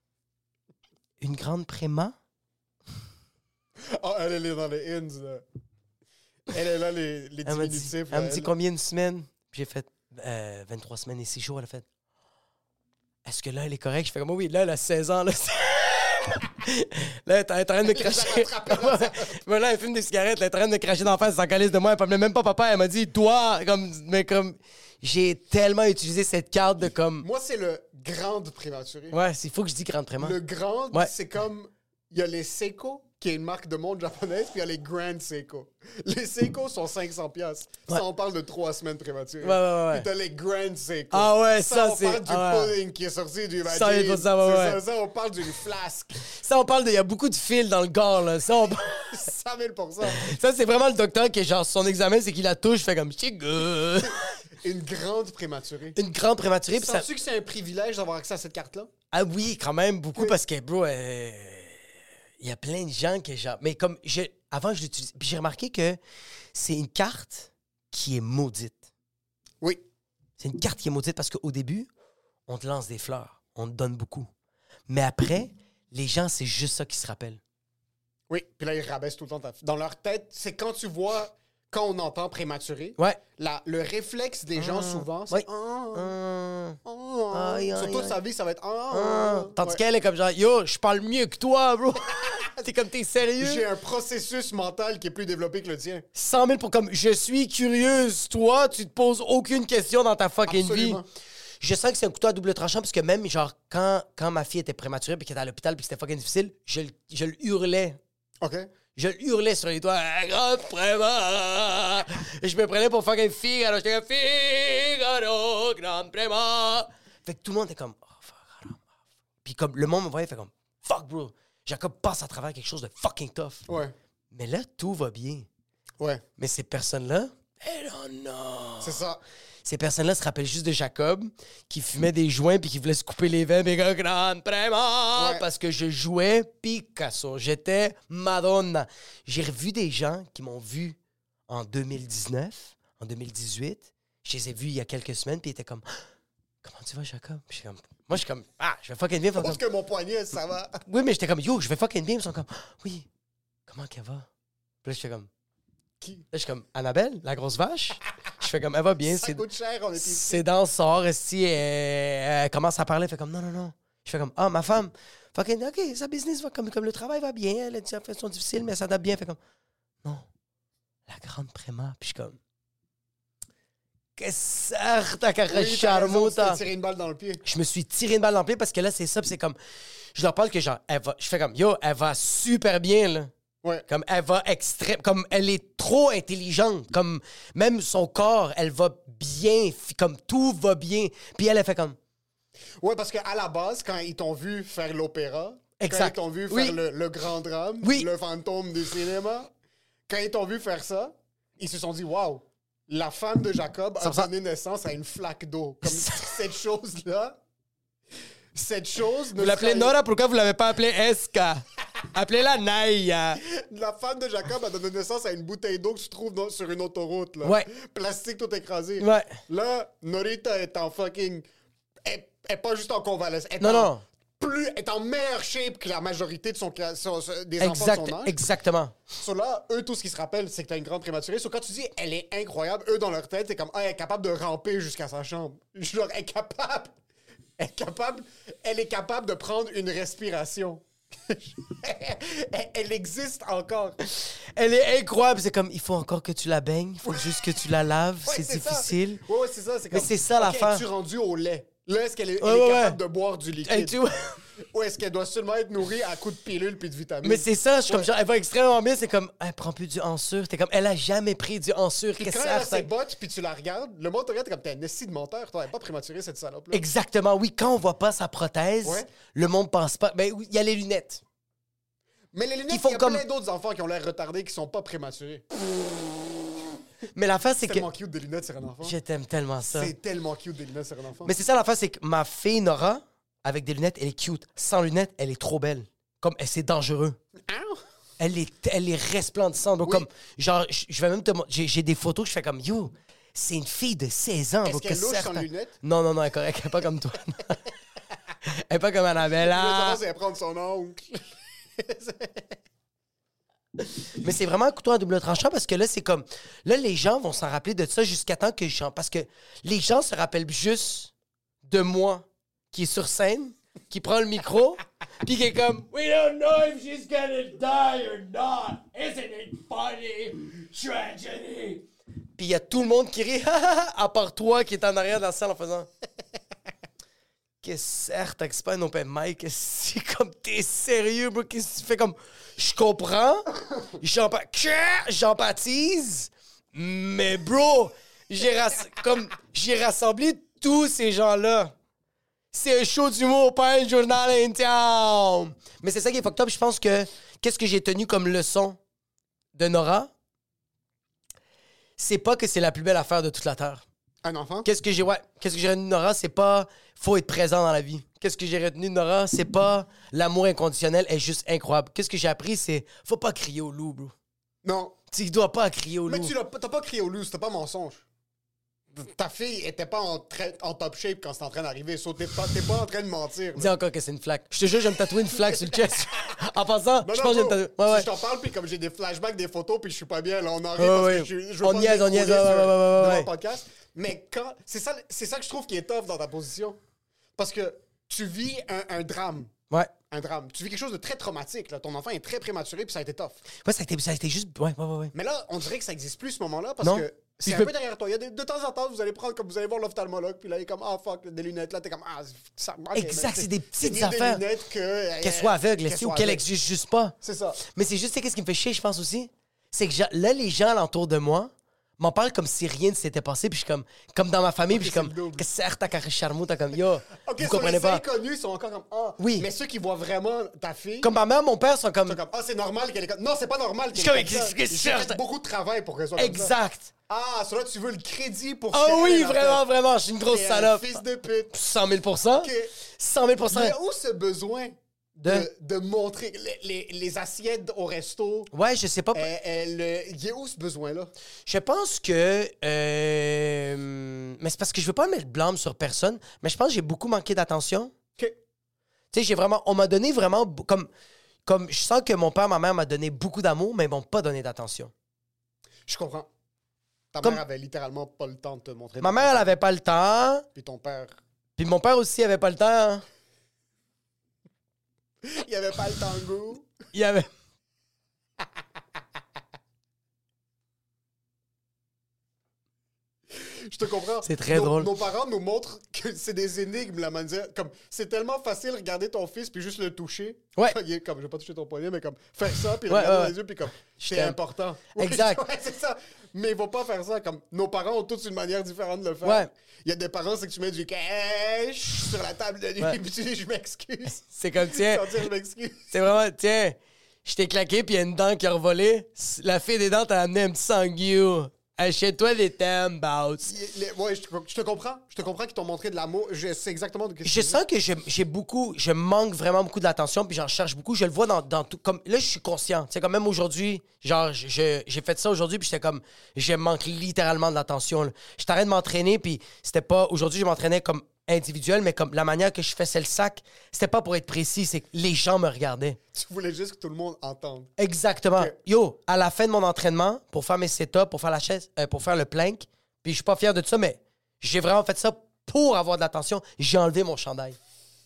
une grande préma? Ah, elle, elle est dans les ins, là. Elle est là, les, les Elle m'a dit, diminutifs. elle là, me dit combien de semaines? Puis j'ai fait, euh, vingt-trois semaines et six jours. Elle a fait, est-ce que là, elle est correcte? Je fais comme, oui, là, elle a seize ans, là. Là, elle est en train de me Elle les a cracher. rattrapés dans sa- Mais là, elle fume des cigarettes, elle est en train de me cracher d'en face, elle s'en calisse de moi. Elle m'appelait même pas papa, elle m'a dit, toi, comme, mais comme, j'ai tellement utilisé cette carte de comme, Moi, c'est le grande prématuré. ouais, il faut que je dise grande préma. Le grand, Ouais. c'est comme... Il y a les Seiko, qui est une marque de montre japonaise, puis il y a les Grand Seiko. Les Seiko sont cinq cents piastres. Ouais. Ça, on parle de trois semaines prématurées. Ouais, ouais, ouais. Puis t'as les Grand Seiko. Ah ouais, ça, on c'est- parle du ah ouais. pudding qui est sorti du Ça, il faut ça, ouais, C'est ouais. ça, ça, on parle d'une flasque. Ça, on parle de, il y a beaucoup de fils dans le corps, là. Ça, on- cent mille pour cent. ça, c'est vraiment le docteur qui, genre, son examen, c'est qu'il la touche, fait comme, c'est good. Une grande prématurée. Une grande prématurée, puis ça. Sens-tu que c'est un privilège d'avoir accès à cette carte-là? Ah oui, quand même, beaucoup, Oui. parce que, bro, euh, il y a plein de gens que genre. Mais comme, je, avant, je l'utilisais. Puis j'ai remarqué que c'est une carte qui est maudite. Oui. C'est une carte qui est maudite parce qu'au début, on te lance des fleurs, on te donne beaucoup. Mais après, les gens, c'est juste ça qu'ils se rappellent. Oui. Puis là, ils rabaissent tout le temps ta... Dans leur tête, c'est quand tu vois... Quand on entend prématuré, Ouais. la, le réflexe des gens, souvent, c'est... Oui. Ah, Hum, ah. Aïe, aïe, Sur toute aïe. sa vie, ça va être... Ah, hum. Tandis Ouais. qu'elle est comme genre, yo, je parle mieux que toi, bro. T'es comme, t'es sérieux? J'ai un processus mental qui est plus développé que le tien. cent mille pour comme, je suis curieuse. Toi, tu te poses aucune question dans ta fucking Absolument. vie. je sens que c'est un couteau à double tranchant parce que même, genre, quand, quand ma fille était prématurée puis qu'elle était à l'hôpital puis que c'était fucking difficile, je, le- je le hurlais. OK. Je le hurlais sur les doigts. Ah, grande préma! Et je me prenais pour fucking Figaro. J'étais comme Figaro, grande préma! Fait que tout le monde était comme, oh, fuck. Puis comme le monde me voyait, fait comme, fuck, bro. Jacob passe à travers quelque chose de fucking tough. Ouais. Mais là, tout va bien. Ouais. Mais ces personnes-là, elles en ont. C'est ça. Ces personnes-là se rappellent juste de Jacob qui fumait des joints puis qui voulait se couper les veines mais comme grande préma Ouais. parce que je jouais Picasso. J'étais Madonna. J'ai revu des gens qui m'ont vu en deux mille dix-neuf, en deux mille dix-huit. Je les ai vus il y a quelques semaines puis ils étaient comme ah, comment tu vas, Jacob? Puis je suis comme, moi, je suis comme ah, je vais fucking bien. Je pense Comme, que mon poignet, ça va. oui, mais j'étais comme yo, je vais fucking bien. Ils sont comme oui, comment qu'elle va? Puis là, j'étais comme Qui? là, je suis comme Annabelle, la grosse vache. Je fais comme elle va bien. Ça c'est- coûte cher, on est ici. C'est dans le sort, si elle, elle commence à parler, elle fait comme non, non, non. Je fais comme ah, ma femme, fucking, ok, sa business va comme, comme le travail va bien, elle a des situations difficiles, mais elle s'adapte bien. Elle fait comme non, la grande préma. Puis je suis comme que certes, ta carrière Oui, t'as raison, tu charmota. t'es tiré une balle dans le pied. Je me suis tiré une balle dans le pied parce que là, c'est ça, puis c'est comme je leur parle que genre, elle va, je fais comme yo, elle va super bien, là. Ouais. Comme elle va extrême, comme elle est trop intelligente, comme même son corps, elle va bien, fi- comme tout va bien. Puis elle, elle fait comme Ouais, parce qu'à la base, quand ils t'ont vu faire l'opéra, quand Exact. ils t'ont vu Oui. faire le, le grand drame, Oui. le fantôme du cinéma, quand ils t'ont vu faire ça, ils se sont dit, waouh, la femme de Jacob Ça a me semble- donné naissance à une flaque d'eau. Comme cette chose-là, cette chose. vous l'appelez Nora, pourquoi vous l'avez pas appelée Eska? Appelez-la Naya. La femme de Jacob a donné naissance à une bouteille d'eau que tu trouves dans- sur une autoroute. Là. Ouais. Plastique tout écrasé. Ouais. Là, Norita est en fucking. Elle est pas juste en convalescence. Elle est Non, en non. Plus, elle est en meilleure shape que la majorité de son, son- son- des enfants Exact, de son âge. exactement. So là, eux, tout ce qu'ils se rappellent, c'est que t'as une grande prématurée. So quand tu dis elle est incroyable, eux, dans leur tête, c'est comme ah, elle est capable de ramper jusqu'à sa chambre. Genre, elle est capable. Elle est capable. Elle est capable de prendre une respiration. elle, elle existe encore. Elle est incroyable. C'est comme, il faut encore que tu la baignes. Il faut juste que tu la laves. Ouais, c'est ça. difficile. Ouais, ouais, c'est ça. C'est Mais comme, c'est ça, ok, l'affaire. es-tu rendu au lait? Là, est-ce qu'elle est, Ouais, elle est ouais, capable ouais. de boire du liquide? Hey, tu vois? Ou est-ce qu'elle doit seulement être nourrie à coups de pilules puis de vitamines? Mais c'est ça, je suis comme Ouais. genre, elle va extrêmement bien. C'est comme, elle prend plus du ensure. T'es comme, elle a jamais pris du ensure. Puis Qu'est-ce quand que elle a ça ses bottes puis tu la regardes, le monde te regarde, t'es comme, t'es un esti de menteur. Toi, elle n'est pas prématurée, cette salope-là. Exactement, oui. Quand on voit pas sa prothèse, Ouais. le monde pense pas. Ben, oui, il y a les lunettes. Mais les lunettes, Qui il font y a comme- plein d'autres enfants qui ont l'air retardés qui sont pas prématurés. Mais l'affaire, c'est C'est que. tellement cute des lunettes sur un enfant. Je t'aime tellement ça. C'est tellement cute des lunettes sur un enfant. Mais c'est ça l'affaire, c'est que ma fille Nora, avec des lunettes, elle est cute. Sans lunettes, elle est trop belle. Comme, elle, c'est dangereux. Ow! Elle est, elle est resplendissante. Donc, Oui. comme, genre, je je vais même te montrer. J'ai, j'ai des photos, je fais comme, yo, c'est une fille de seize ans. Est-ce donc qu'elle que louche certes- sans lunettes? Non, non, non, elle est correcte. Elle est pas comme toi. Elle est pas comme Annabelle. Je veux ah. savoir si elle prend son oncle. Mais c'est vraiment un couteau à double tranchant parce que là, c'est comme. Là, les gens vont s'en rappeler de ça jusqu'à temps que je chante. Parce que les gens se rappellent juste de moi qui est sur scène, qui prend le micro, puis qui est comme We don't know if she's gonna die or not. Isn't it funny? Tragedy. Puis il y a tout le monde qui rit, à part toi qui est en arrière de la salle en faisant. Que certes, que c'est pas un open mic, que c'est comme t'es sérieux, bro, qu'est-ce que tu fais comme. Je comprends, j'empa- que- j'empathise, mais bro, j'ai rass- comme j'ai rassemblé tous ces gens-là. C'est un show d'humour, pas un journal interne. Mais c'est ça qui est fucked up. Je pense que qu'est-ce que j'ai tenu comme leçon de Nora, c'est pas que c'est la plus belle affaire de toute la terre. Un enfant? Qu'est-ce que j'ai ouais, qu'est-ce que j'ai retenu de Nora, c'est pas faut être présent dans la vie. Qu'est-ce que j'ai retenu de Nora, c'est pas l'amour inconditionnel est juste incroyable. Qu'est-ce que j'ai appris, c'est faut pas crier au loup, bro. Non. Tu dois pas crier au Mais loup. tu l'as pas- t'as pas crié au loup, c'était pas mensonge. Ta fille était pas en, tra- en top shape quand c'était en train d'arriver, so t'es pas, t'es pas en train de mentir. là. Dis encore que c'est une flaque. Je te jure, je vais me tatouer une flaque sur le chest. En passant, Non, je non, pense que je vais me bro, tatouer. Ouais, ouais. Si je t'en parle, puis comme j'ai des flashbacks, des photos, puis je suis pas bien, là, on en rit Ouais, parce ouais. que je, je veux On pas niaise, on me niaise, dérouler ouais, sur- ouais, ouais, ouais, devant ouais. le podcast. Mais quand... C'est ça, c'est ça que je trouve qui est tough dans ta position. Parce que tu vis un, un drame. Ouais. un drame. Tu vis quelque chose de très traumatique. Là. Ton enfant est très prématuré, puis ça a été tough. Ouais, ça a été, ça a été juste... Ouais, ouais, ouais, ouais. Mais là, on dirait que ça n'existe plus, ce moment-là, parce Non. que c'est Puis un je peu peux- derrière toi. Il y a des- de temps en temps, vous allez prendre, comme vous allez voir l'ophtalmologue, puis là, il est comme, ah, fuck, des lunettes. Là, t'es comme, ah, ça... okay, Exact, mais c'est des c'est petites mieux affaires. des lunettes que... Qu'elle soit aveugle, qu'elle est-ce ou soit qu'elle aveugle. existe juste pas. C'est ça. Mais c'est juste, tu sais, qu'est-ce qui me fait chier, je pense aussi? C'est que j'a- là, les gens alentour de moi m'en parlent comme si rien ne s'était passé, puis je suis comme, comme dans ma famille, puis je suis c'est comme, le double. que c'est ta carré charmou, t'as comme, yo, OK, vous sur comprenez les pas. inconnus, ils sont encore comme, ah. Oui. Mais ceux qui voient vraiment ta fille... Comme ma mère, mon père sont comme, sont comme, ah, c'est normal qu'elle est comme... Non, c'est pas normal qu'elle Je est suis comme comme, ça. qu'est-ce que J'ai c'est? fait beaucoup de travail pour qu'elle soit comme ça. exact. Ah, cela tu veux le crédit pour ce Ah qu'elle, oui, elle a vraiment, fait. vraiment, je suis une grosse T'es un salope. fils de pute. cent mille pour cent. OK. cent mille pour cent. Il y a où ce besoin de, De- de montrer les, les, les assiettes au resto? Ouais, je sais pas. euh, euh, le- Il y a où ce besoin-là? Je pense que. euh, Mais c'est parce que je veux pas mettre le blâme sur personne, mais je pense que j'ai beaucoup manqué d'attention. OK. Tu sais, j'ai vraiment. On m'a donné vraiment. b- Comme, comme je sens que mon père, ma mère m'a donné beaucoup d'amour, mais ils m'ont pas donné d'attention. Je comprends. Ta Comme- mère avait littéralement pas le temps de te montrer. Ma mère, elle avait pas le temps. Puis ton père, Puis mon père aussi avait pas le temps. il avait pas le tango. Il avait. Je te comprends. C'est très Nos- drôle. Nos parents nous montrent que c'est des énigmes, la manière. Comme, c'est tellement facile de regarder ton fils puis juste le toucher. Ouais. Il est comme, je vais pas toucher ton poignet, mais comme, faire ça puis Ouais, regarder ouais, dans ouais. les yeux puis comme, Je c'est t'aime. important. Oui, Exact. ouais, c'est ça. Mais ils vont pas faire ça. Comme, nos parents ont tous une manière différente de le faire. Ouais. Il y a des parents, c'est que tu mets du cash sur la table de nuit Ouais. puis tu dis, je m'excuse. C'est comme, tiens, Sans dire, je m'excuse. c'est vraiment, tiens, je t'ai claqué, puis il y a une dent qui a revolé. La fille des dents t'a amené un petit sanguillou. Achète-toi des Tambouts. Il- les- Ouais, je te, je te comprends. Je te comprends qu'ils t'ont montré de l'amour. Je sais exactement de ce que Je tu dis. sens que je- j'ai beaucoup, je manque vraiment beaucoup d'attention, puis j'en cherche beaucoup. Je le vois dans, dans tout. Comme, là, je suis conscient. Tu sais, comme même aujourd'hui, genre, je- je- j'ai fait ça aujourd'hui, puis j'étais comme, je manque littéralement de l'attention. là. Je t'arrête de m'entraîner, puis c'était pas. Aujourd'hui, je m'entraînais comme individuel, mais comme la manière que je faisais le sac, c'était pas pour être précis, c'est que les gens me regardaient. Tu voulais juste que tout le monde entende. Exactement. Ok. Yo, à la fin de mon entraînement, pour faire mes setups, pour faire la chaise, euh, pour faire le plank, puis je suis pas fier de ça, mais j'ai vraiment fait ça pour avoir de l'attention. J'ai enlevé mon chandail.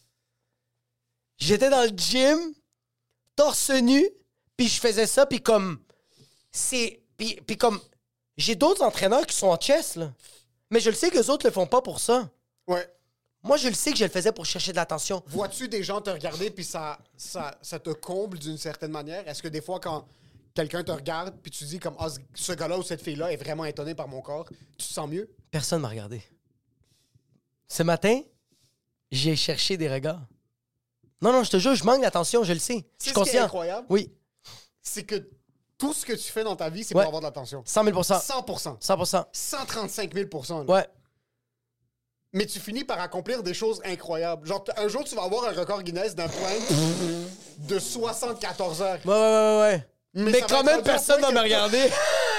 J'étais dans le gym, torse nu, puis je faisais ça, puis comme... C'est... Puis, puis comme... J'ai d'autres entraîneurs qui sont en chess, là. Mais je le sais que les autres le font pas pour ça. Ouais. Moi, je le sais que je le faisais pour chercher de l'attention. Vois-tu des gens te regarder puis ça, ça, ça te comble d'une certaine manière? Est-ce que des fois, quand quelqu'un te regarde puis tu dis comme ah, ce- ce gars-là ou cette fille-là est vraiment étonné par mon corps, tu te sens mieux? Personne m'a regardé. Ce matin, j'ai cherché des regards. Non, non, je te jure, je manque d'attention, je le sais. Je C'est suis ce qui est conscient. incroyable. Oui, C'est que tout ce que tu fais dans ta vie, c'est Ouais. pour avoir de l'attention. cent mille pour cent. cent pour cent. cent pour cent. cent trente-cinq mille pour cent. là. Ouais. Mais tu finis par accomplir des choses incroyables. Genre, t- un jour, tu vas avoir un record Guinness d'un plank de soixante-quatorze heures. Ouais, ouais, ouais, ouais. Mais Mais, ça va quand être même, rendu au personne point va me que- regarder.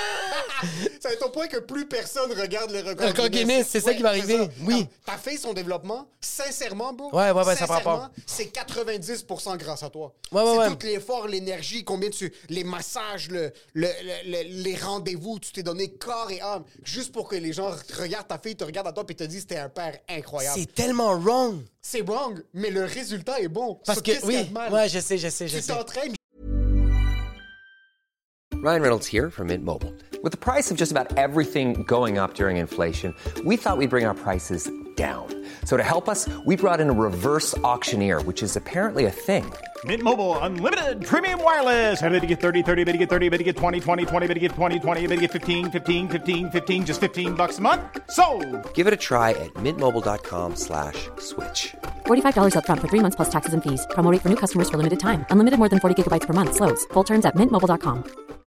Ça va être au point que plus personne regarde le record Record Guinness, c'est ça qui va c'est arriver. ça. Oui. Comme, t'as fait son développement, sincèrement, bro. Ouais, ouais, ouais, ça prend sincèrement, pas. c'est quatre-vingt-dix pour cent grâce à toi. Ouais, ouais, c'est ouais. tout l'effort, l'énergie, combien tu... Les massages, le, le- le- le- les rendez-vous, tu t'es donné corps et âme juste pour que les gens regardent ta fille, te regardent à toi et te disent t'es un père incroyable. C'est tellement wrong. C'est wrong, mais le résultat est bon. Parce So, que, qu'est-ce qu'il y a oui, de mal? ouais, je sais, je sais, je Tu sais. t'entraînes. Ryan Reynolds here from Mint Mobile. With the price of just about everything going up during inflation, we thought we'd bring our prices down. So to help us, we brought in a reverse auctioneer, which is apparently a thing. Mint Mobile Unlimited Premium Wireless. How to get thirty, thirty, how to get thirty, how to get twenty, twenty, twenty, how to get twenty, twenty, how to get fifteen, fifteen, fifteen, fifteen, just fifteen bucks a month? Sold! Give it a try at mintmobile.com slash switch. forty-five dollars up front for three months plus taxes and fees. Promo rate for new customers for limited time. Unlimited more than forty gigabytes per month. Slows full terms at mint mobile dot com.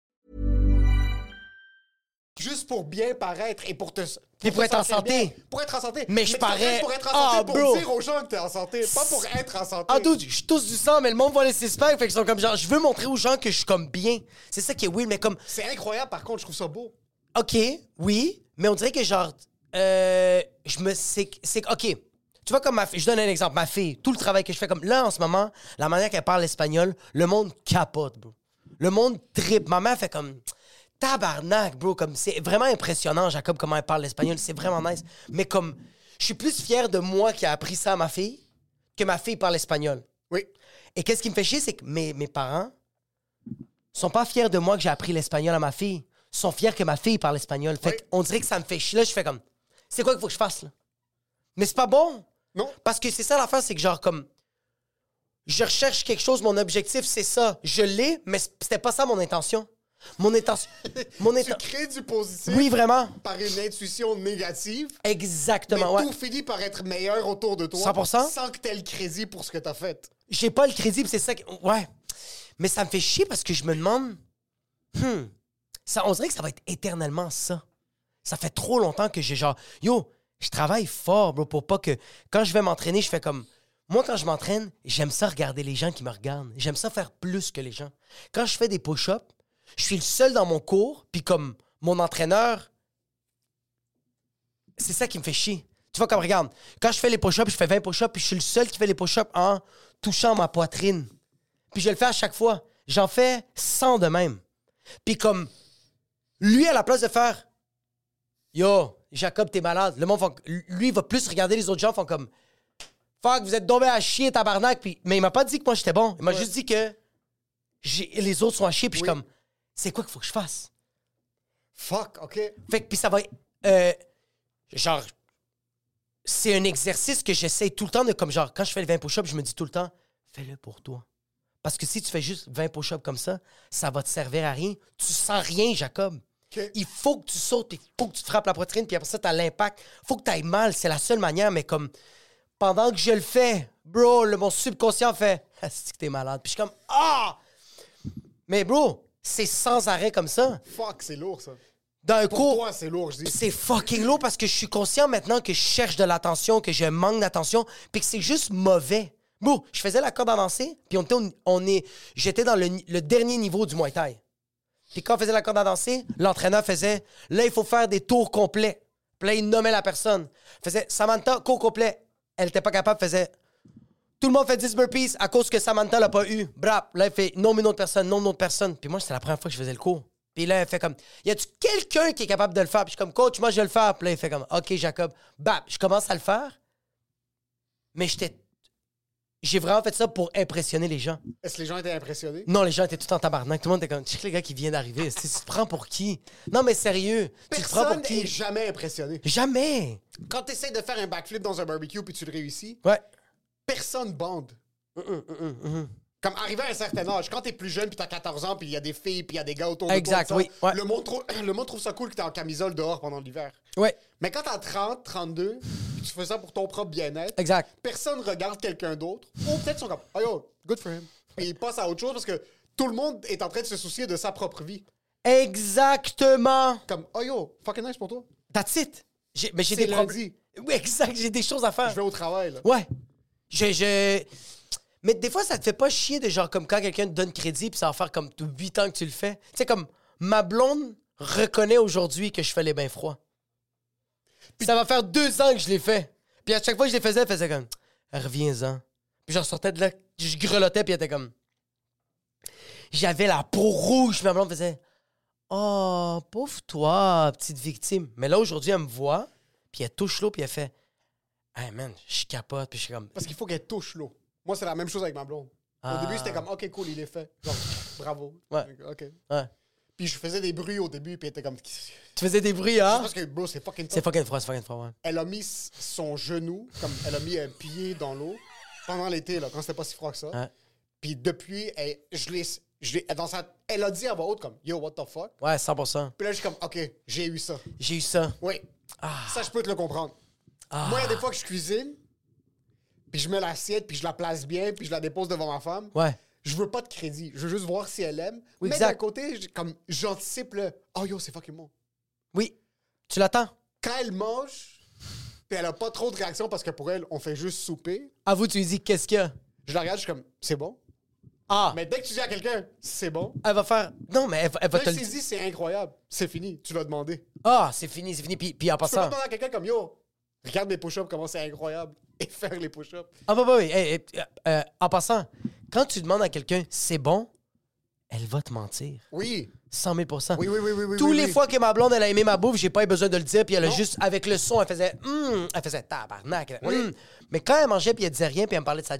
Juste pour bien paraître et pour te. Et pour te être en sentir santé. bien. Pour être en santé. Mais je tu t'entraînes parais- Pour être en Ah, santé, pour bro. dire aux gens que t'es en santé, pas pour être en santé. Ah, dude, je tousse du sang, mais le monde voit les six-packs, fait qu'ils sont comme genre, je veux montrer aux gens que je suis comme bien. C'est ça qui est weird, mais comme, C'est incroyable, par contre, je trouve ça beau. OK, oui, mais on dirait que genre, euh, je me, c'est, c'est, OK, tu vois comme ma fille, je donne un exemple, ma fille, tout le travail que je fais, comme là, en ce moment, la manière qu'elle parle espagnol, le monde capote, bro. Le monde tripe. Ma mère fait comme, tabarnak, bro, comme, c'est vraiment impressionnant, Jacob, comment elle parle l'espagnol, c'est vraiment nice. Mais comme, je suis plus fier de moi qui a appris ça à ma fille que ma fille parle espagnol. Oui. Et qu'est-ce qui me fait chier, c'est que mes, mes parents sont pas fiers de moi que j'ai appris l'espagnol à ma fille. Ils sont fiers que ma fille parle espagnol. Fait Oui. qu'on dirait que ça me fait chier. Là, je fais comme, c'est quoi qu'il faut que je fasse, là? Mais c'est pas bon. Non. Parce que c'est ça l'affaire, c'est que genre comme, je recherche quelque chose, mon objectif, c'est ça. Je l'ai, mais c'était pas ça mon intention. Mon intention... mon Tu inten- crées du positif Oui, vraiment. par une intuition négative, Exactement, mais ouais. tout finit par être meilleur autour de toi cent pour cent. sans que tu aies le crédit pour ce que tu as fait. J'ai pas le crédit, pis c'est ça que... Ouais. Mais ça me fait chier parce que je me demande... Hmm. Ça, on dirait que ça va être éternellement ça. Ça fait trop longtemps que j'ai genre... Yo, je travaille fort, bro, pour pas que... Quand je vais m'entraîner, je fais comme... Moi, quand je m'entraîne, j'aime ça regarder les gens qui me regardent. J'aime ça faire plus que les gens. Quand je fais des push-ups, je suis le seul dans mon cours, puis comme mon entraîneur... C'est ça qui me fait chier. Tu vois, comme, regarde, quand je fais les push-ups, je fais vingt push-ups, puis je suis le seul qui fait les push-ups en touchant ma poitrine. Puis je le fais à chaque fois. J'en fais cent de même. Puis comme, lui, à la place de faire « Yo, Jacob, t'es malade », le monde, font, lui, il va plus regarder les autres gens, font comme « Fuck, vous êtes tombés à chier, tabarnak », puis, mais il m'a pas dit que moi, j'étais bon. Il m'a Ouais. juste dit que j'ai, les autres sont à chier, puis je Oui. suis comme « C'est quoi qu'il faut que je fasse? » Fuck, OK. Fait que, puis ça va être, euh, genre, c'est un exercice que j'essaie tout le temps de, comme genre, quand je fais le vingt push-ups, je me dis tout le temps, fais-le pour toi. Parce que si tu fais juste vingt push-ups comme ça, ça va te servir à rien. Tu sens rien, Jacob. OK. Il faut que tu sautes, puis il faut que tu te frappes la poitrine, puis après ça, t'as l'impact. Faut que t'ailles mal, c'est la seule manière, mais comme, pendant que je le fais, bro, le, mon subconscient fait, ah, c'est que t'es malade. Puis je suis comme, ah! Mais bro, c'est sans arrêt comme ça. Fuck, c'est lourd, ça. Dans un Pour cours, toi, c'est lourd, je dis. c'est fucking lourd parce que je suis conscient maintenant que je cherche de l'attention, que je manque d'attention, puis que c'est juste mauvais. Bon, je faisais la corde à danser, puis on était, au- on est, j'étais dans le, ni- le dernier niveau du Muay Thai. Puis quand on faisait la corde à danser, l'entraîneur faisait, là, il faut faire des tours complets. Puis là, il nommait la personne. Il faisait, Samantha, cours complet. Elle était pas capable, faisait, tout le monde fait dix burpees à cause que Samantha l'a pas eu. Brap. Là, il fait, nomme une autre personne, nomme une autre personne. Puis moi, c'était la première fois que je faisais le cours. Puis là, elle fait comme, y a-tu quelqu'un qui est capable de le faire? Puis je suis comme, coach, moi, je vais le faire. Puis là, il fait comme, OK, Jacob. Bap. Je commence à le faire. Mais j'étais. J'ai vraiment fait ça pour impressionner les gens. Est-ce que les gens étaient impressionnés? Non, les gens étaient tout en tabarnak. Tout le monde était comme, check les gars qui viennent d'arriver. Tu te prends pour qui? Non, mais sérieux. Tu te prends Personne pour n'est qui? jamais impressionné. Jamais. Quand tu essaies de faire un backflip dans un barbecue puis tu le réussis, Ouais. personne bande. Comme arrivé à un certain âge, quand t'es plus jeune puis t'as quatorze ans puis il y a des filles puis il y a des gars autour de Exact, toi, oui, ouais. le, monde trou- le monde trouve ça cool que t'es en camisole dehors pendant l'hiver. Ouais. Mais quand t'as trente, trente-deux, puis tu fais ça pour ton propre bien-être, Exact. personne regarde quelqu'un d'autre. Ou peut-être ils sont comme, oh yo, good for him. Puis ils passent à autre chose parce que tout le monde est en train de se soucier de sa propre vie. Exactement. Comme, oh yo, fucking nice pour toi. That's it. J'ai- mais j'ai C'est des problèmes. lundi. Oui, exact. J'ai des choses à faire. Je vais au travail, là. Ouais. Je, je... Mais des fois, ça te fait pas chier de genre comme quand quelqu'un te donne crédit puis ça va faire comme huit ans que tu le fais. Tu sais, comme ma blonde reconnaît aujourd'hui que je fais les bains froids. Puis ça va faire deux ans que je l'ai fait. Puis à chaque fois que je les faisais, elle faisait comme reviens-en. Puis je ressortais de là, je grelottais puis elle était comme j'avais la peau rouge. Puis ma blonde faisait oh, pauvre toi, petite victime. Mais là, aujourd'hui, elle me voit puis elle touche l'eau puis elle fait hey man, je capote. Puis je suis comme Parce qu'il faut qu'elle touche l'eau. Moi, c'est la même chose avec ma blonde. Ah. Au début, c'était comme, OK, cool, il est fait. Genre, bravo. Ouais. OK. ouais. Puis je faisais des bruits au début, puis elle était comme. Tu faisais des bruits, hein? Parce que, bro, c'est fucking C'est tough. fucking froid, c'est fucking froid, ouais. Elle a mis s- son genou, comme elle a mis un pied dans l'eau pendant l'été, là, quand c'était pas si froid que ça. Ouais. Puis depuis, elle, je l'ai. je l'ai- dans sa, elle a dit à voix haute, comme, yo, what the fuck? Ouais, cent pour cent. Puis là, je suis comme, OK, j'ai eu ça. J'ai eu ça. Oui. Ah. Ça, je peux te le comprendre. Moi, il y a des fois que je cuisine, puis je mets l'assiette, puis je la place bien, puis je la dépose devant ma femme. Ouais. Je veux pas de crédit. Je veux juste voir si elle aime. Oui, mais exact. d'un côté, j- comme j'anticipe le oh yo, c'est fucking bon. Oui. Tu l'attends? Quand elle mange, puis elle a pas trop de réaction parce que pour elle, on fait juste souper, Avoue, tu lui dis qu'est-ce qu'il y a? je la regarde, je suis comme c'est bon. Ah! Mais dès que tu dis à quelqu'un c'est bon, Elle va faire. Non, mais elle, va- elle va dès te que le tu dire. dis c'est incroyable, c'est fini, tu l'as demandé. Ah, c'est fini, c'est fini. Puis, puis en Tu peux pas passant. demander à quelqu'un comme yo, regarde mes push-ups, comment c'est incroyable, et faire les push-ups. Ah, bah, bah, oui. Hey, hey, euh, euh, en passant, quand tu demandes à quelqu'un c'est bon, elle va te mentir. Oui. cent mille pour cent. Oui, oui, oui, oui, oui. Tous oui, les oui. fois que ma blonde, elle a aimé ma bouffe, j'ai pas eu besoin de le dire, puis elle a Non. juste, avec le son, elle faisait hum, elle faisait tabarnak. Elle, Oui. hum. Mais quand elle mangeait, puis elle disait rien, puis elle me parlait de sa job,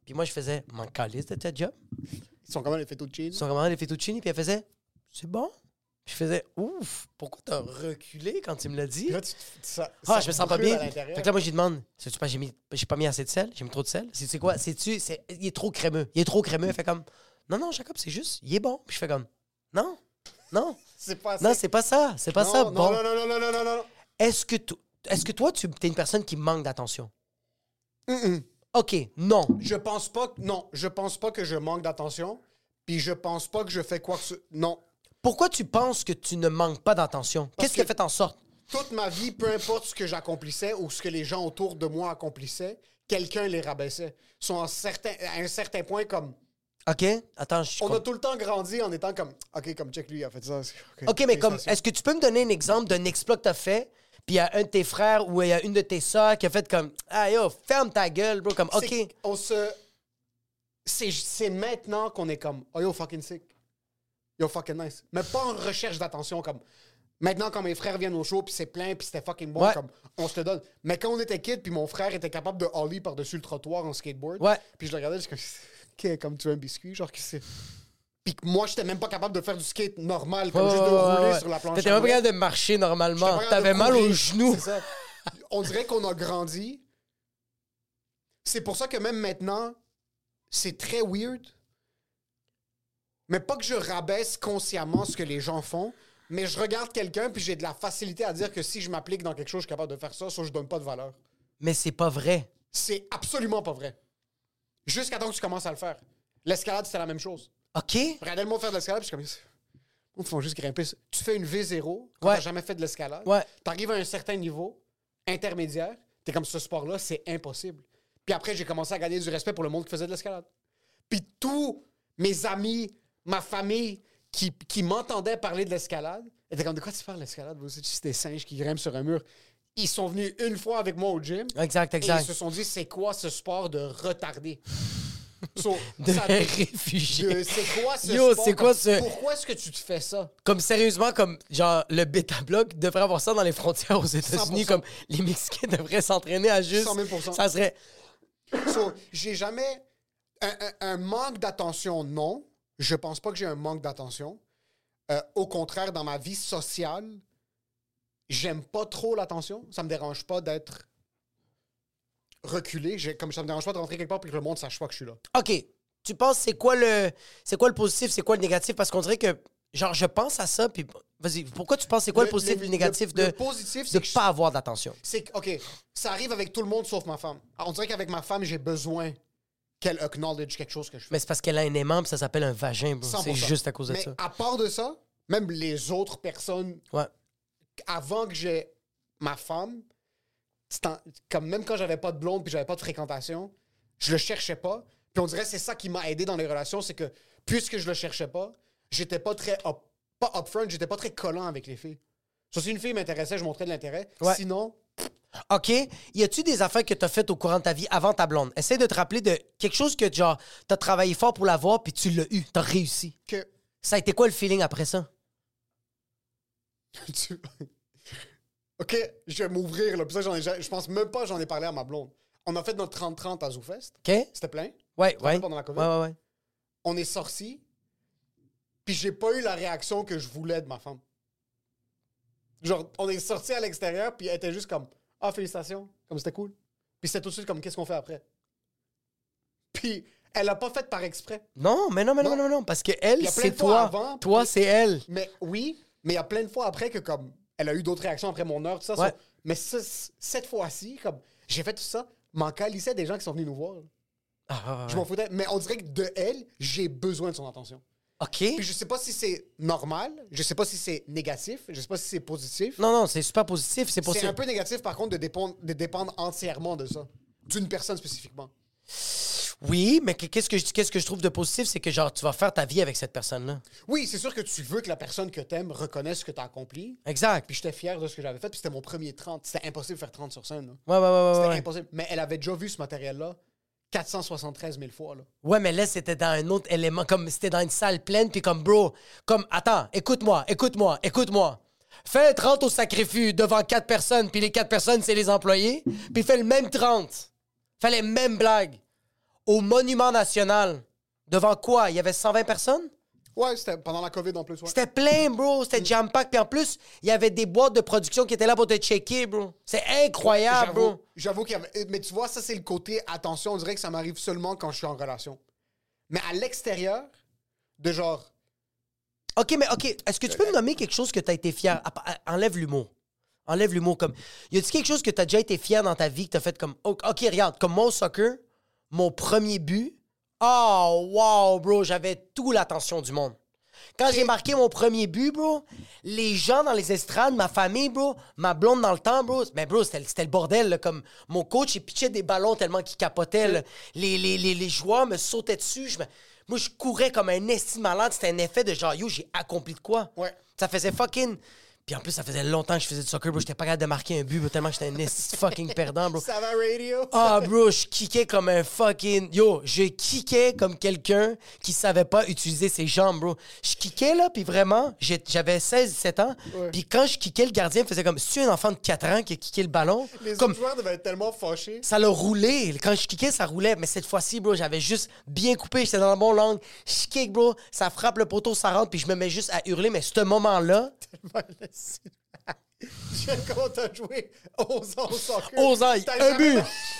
Puis moi, je faisais, m'en calisse de ta job. Ils sont comment les fettuccini? Ils sont comment les fettuccini? Puis elle faisait, c'est bon. Puis je faisais, ouf, pourquoi t'as reculé quand tu me l'as dit? Là, tu, ça, Ah, ça je me sens pas brûle bien. à l'intérieur. Fait que là, moi, je lui demande, sais-tu pas, j'ai mis, j'ai pas mis assez de sel? J'ai mis trop de sel? C'est c'est quoi? C'est-tu, c'est, il est trop crémeux. Il est trop crémeux. Elle fait comme, non, non, Jacob, c'est juste, il est bon. Puis je fais comme, non, non. C'est pas Non, assez. c'est pas ça. C'est pas non, ça. non, Bon. non, non, non, non, non, non, non. Est-ce que, to- est-ce que toi, tu es une personne qui manque d'attention? Mm-mm. OK, non. Je pense pas que... Non, je pense pas que je manque d'attention. Puis je pense pas que je fais quoi que ce... Non. Pourquoi tu penses que tu ne manques pas d'attention? Qu'est-ce qui a que- fait en sorte? Toute ma vie, peu importe ce que j'accomplissais ou ce que les gens autour de moi accomplissaient, quelqu'un les rabaissait. Ils sont à, certain, à un certain point comme... OK, attends, je On a comprends. tout le temps grandi en étant comme... OK, comme check lui, il a fait ça. OK, OK, mais comme, félicitations. est-ce que tu peux me donner un exemple d'un exploit que tu as fait, puis il y a un de tes frères ou il y a une de tes sœurs qui a fait comme, ah yo, ferme ta gueule, bro, comme, C'est OK. qu'on se... C'est, c'est maintenant qu'on est comme... Oh yo, fucking sick. Yo, fucking nice. Mais pas en recherche d'attention, comme... Maintenant, quand mes frères viennent au show, puis c'est plein, puis c'était fucking bon, Ouais. comme, on se le donne. Mais quand on était kid, puis mon frère était capable de ollie par-dessus le trottoir en skateboard, Ouais. puis je le regardais, je suis comme, OK, comme tu veux un biscuit, genre, que c'est... Puis que moi, j'étais même pas capable de faire du skate normal, comme Ouais, juste de ouais, rouler ouais, ouais. sur la planche. T'étais à même pas rouler. capable de marcher J'étais normalement. pas capable T'avais de mal courir. aux genoux. C'est ça. On dirait qu'on a grandi. C'est pour ça que même maintenant, c'est très weird. Mais pas que je rabaisse consciemment ce que les gens font, mais je regarde quelqu'un puis j'ai de la facilité à dire que si je m'applique dans quelque chose, je suis capable de faire ça, soit je donne pas de valeur. Mais c'est pas vrai. C'est absolument pas vrai. Jusqu'à temps que tu commences à le faire. L'escalade, c'était la même chose. OK? Regardez le monde faire de l'escalade, puis je suis comme... Ils font juste grimper. Tu fais une V zéro quand Ouais. t'as jamais fait de l'escalade. Ouais. T'arrives à un certain niveau intermédiaire. T'es comme, ce sport-là, c'est impossible. Puis après, j'ai commencé à gagner du respect pour le monde qui faisait de l'escalade. Puis tous mes amis, ma famille qui, qui m'entendaient parler de l'escalade étaient comme, de quoi tu parles de l'escalade? C'est des singes qui grimpent sur un mur. Ils sont venus une fois avec moi au gym. Exact, Et exact. ils se sont dit, c'est quoi ce sport de retardé? So, De ça- réfugiés. de- c'est quoi ce Yo, sport? c'est quoi ce- Pourquoi est-ce que tu te fais ça? Comme sérieusement, comme genre le bêta-bloc devrait avoir ça dans les frontières aux États-Unis, cent pour cent. comme les Mexicains devraient s'entraîner à juste. cent mille pour cent. Ça serait. So, j'ai jamais... Un, un- un manque d'attention, non. Je pense pas que j'ai un manque d'attention. Euh, au contraire, dans ma vie sociale, j'aime pas trop l'attention. Ça me dérange pas d'être reculé. J'ai- Comme ça me dérange pas de rentrer quelque part et que le monde sache pas que je suis là. OK. Tu penses c'est quoi le c'est quoi le positif, c'est quoi le négatif? Parce qu'on dirait que genre je pense à ça, puis vas-y, pourquoi tu penses c'est quoi le, Le- positif le- et le négatif le- de le positif, de c'est que je- pas avoir d'attention? C'est que, OK, ça arrive avec tout le monde sauf ma femme. Alors, on dirait qu'avec ma femme, j'ai besoin qu'elle acknowledge quelque chose que je fais. Mais c'est parce qu'elle a un aimant, puis ça s'appelle un vagin, bro. cent C'est pour cent. juste à cause de Mais ça. à part de ça, même les autres personnes, Ouais. avant que j'ai ma femme, c'est en- comme même quand j'avais pas de blonde puis j'avais pas de fréquentation, je le cherchais pas. Puis on dirait que c'est ça qui m'a aidé dans les relations, c'est que puisque je le cherchais pas, j'étais pas très up, pas upfront, j'étais pas très collant avec les filles. So, si une fille m'intéressait, je montrais de l'intérêt. Ouais. Sinon, OK. Y a-tu des affaires que t'as faites au courant de ta vie avant ta blonde? Essaye de te rappeler de quelque chose que, genre, t'as travaillé fort pour l'avoir, puis tu l'as eu. T'as réussi. que Ça a été quoi le feeling après ça? tu- OK, je vais m'ouvrir là. Puis ça, j'en ai ja- je pense même pas que j'en ai parlé à ma blonde. On a fait notre trente trente à ZooFest. OK? C'était plein. Ouais, te ouais. rappelles pendant la COVID? Ouais, ouais, ouais. On est sortis. Puis j'ai pas eu la réaction que je voulais de ma femme. Genre, on est sortis à l'extérieur, puis elle était juste comme « Ah, félicitations, comme c'était cool. » Puis c'était tout de suite comme « Qu'est-ce qu'on fait après? » Puis elle l'a pas fait par exprès. Non, mais non, mais non, Non. non, non, parce que Il elle, y a plein c'est de fois toi. avant, toi, puis- c'est elle. Mais oui, mais il y a plein de fois après que comme elle a eu d'autres réactions après mon heure, tout ça. Ouais. ça- mais ça, c- cette fois-ci, comme j'ai fait tout ça, m'en calissait des gens qui sont venus nous voir. Ah, ah, ah, Je m'en foutais. Mais on dirait que de elle, j'ai besoin de son attention. OK. Puis je sais pas si c'est normal, je sais pas si c'est négatif, je sais pas si c'est positif. Non, non, c'est super positif. C'est C'est positif. un peu négatif, par contre, de dépendre, de dépendre entièrement de ça. D'une personne spécifiquement. Oui, mais que- qu'est-ce que, je, qu'est-ce que je trouve de positif, c'est que, genre, tu vas faire ta vie avec cette personne-là. Oui, c'est sûr que tu veux que la personne que t'aimes reconnaisse ce que t'as accompli. Exact. Puis j'étais fier de ce que j'avais fait. Puis c'était mon premier trente. C'était impossible de faire trente sur scène. là. Ouais, ouais, ouais, ouais. C'était Ouais. impossible. Mais elle avait déjà vu ce matériel-là quatre cent soixante-treize mille fois. Là. Ouais, mais là, c'était dans un autre élément, comme c'était dans une salle pleine, puis comme, bro, comme, attends, écoute-moi, écoute-moi, écoute-moi. Fais trente au sacrifice devant quatre personnes, puis les quatre personnes, c'est les employés, puis fais le même trente. Fais les mêmes blagues. au Monument National. Devant quoi? Il y avait cent vingt personnes? Ouais, c'était pendant la COVID en plus. Ouais. C'était plein, bro. C'était jam-pack. Puis en plus, il y avait des boîtes de production qui étaient là pour te checker, bro. C'est incroyable, J'avoue- bro. J'avoue qu'il y avait... Mais tu vois, ça, c'est le côté attention. On dirait que ça m'arrive seulement quand je suis en relation. Mais à l'extérieur, de genre... OK, mais OK, est-ce que tu peux me nommer quelque chose que tu as été fier? Ah, ah, Enlève l'humour. Enlève l'humour. Comme... Y a-tu quelque chose que tu as déjà été fier dans ta vie, que tu as fait comme... OK, regarde, comme mon soccer, mon premier but... Oh, wow, bro, j'avais toute l'attention du monde. Quand j'ai marqué mon premier but, bro, les gens dans les estrades, ma famille, bro, ma blonde dans le temps, bro, mais bro, c'était, c'était le bordel, là, comme mon coach, il pitchait des ballons tellement qu'il capotait, là. Les, les, les, les joueurs me sautaient dessus, je me... moi, je courais comme un esti malade, c'était un effet de genre, yo, j'ai accompli de quoi? Ouais. Ça faisait fucking... Puis en plus, ça faisait longtemps que je faisais du soccer, bro. J'étais pas capable de marquer un but, bro, tellement que j'étais un esti fucking perdant, bro. Ça va, radio? Ah, bro, je kickais comme un fucking... Yo, je kickais comme quelqu'un qui savait pas utiliser ses jambes, bro. Je kickais, là, puis vraiment, j'ai- j'avais seize dix-sept ans. Ouais. Puis quand je kickais, le gardien faisait comme... Si tu es un enfant de quatre ans qui a kické le ballon, Les comme autres joueurs devaient être tellement fâchés. ça l'a roulé. Quand je kickais, ça roulait. Mais cette fois-ci, bro, j'avais juste bien coupé. J'étais dans le bon langue. Je kick, bro. Ça frappe le poteau, ça rentre, puis je me mets juste à hurler. Mais ce moment-là... Je viens de comment t'as joué onze ans au soccer. onze ans, T'as un jamais- but!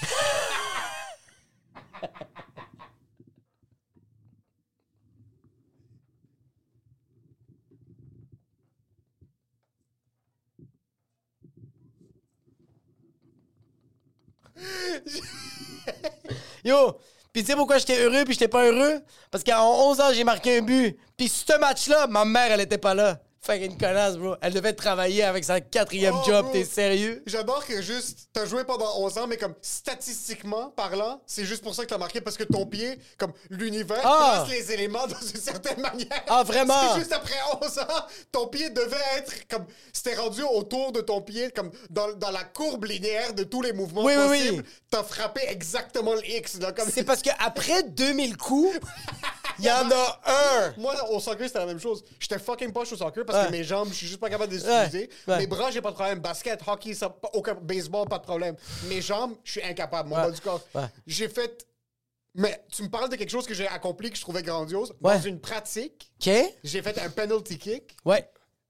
Yo! Puis tu sais pourquoi j'étais heureux puis j'étais pas heureux? Parce qu'à onze ans, j'ai marqué un but. Puis ce match-là, ma mère, elle était pas là. Fait une connasse, bro. Elle devait travailler avec sa quatrième Oh, job. bro. T'es sérieux? J'adore que juste, t'as joué pendant onze ans, mais comme statistiquement parlant, c'est juste pour ça que t'as marqué, parce que ton pied, comme l'univers, Ah! place les éléments dans une certaine manière. Ah, vraiment? C'est juste après onze ans, ton pied devait être comme, c'était rendu autour de ton pied, comme dans, dans la courbe linéaire de tous les mouvements Oui, oui, possibles. oui. T'as frappé exactement le X, là, comme... C'est parce qu'après deux mille coups, il y en a un. Moi, au soccer, c'était la même chose. J'étais fucking poche au soccer parce Ouais. que mes jambes, je suis juste pas capable de les Ouais. utiliser. Ouais. Mes bras, j'ai pas de problème. Basket, hockey, ça, pas- aucun baseball, pas de problème. Mes jambes, je suis incapable. Mon Ouais. bas du corps. Ouais. J'ai fait. Mais tu me parles de quelque chose que j'ai accompli que je trouvais grandiose. Ouais. Dans une pratique, OK? j'ai fait un penalty kick. Ouais.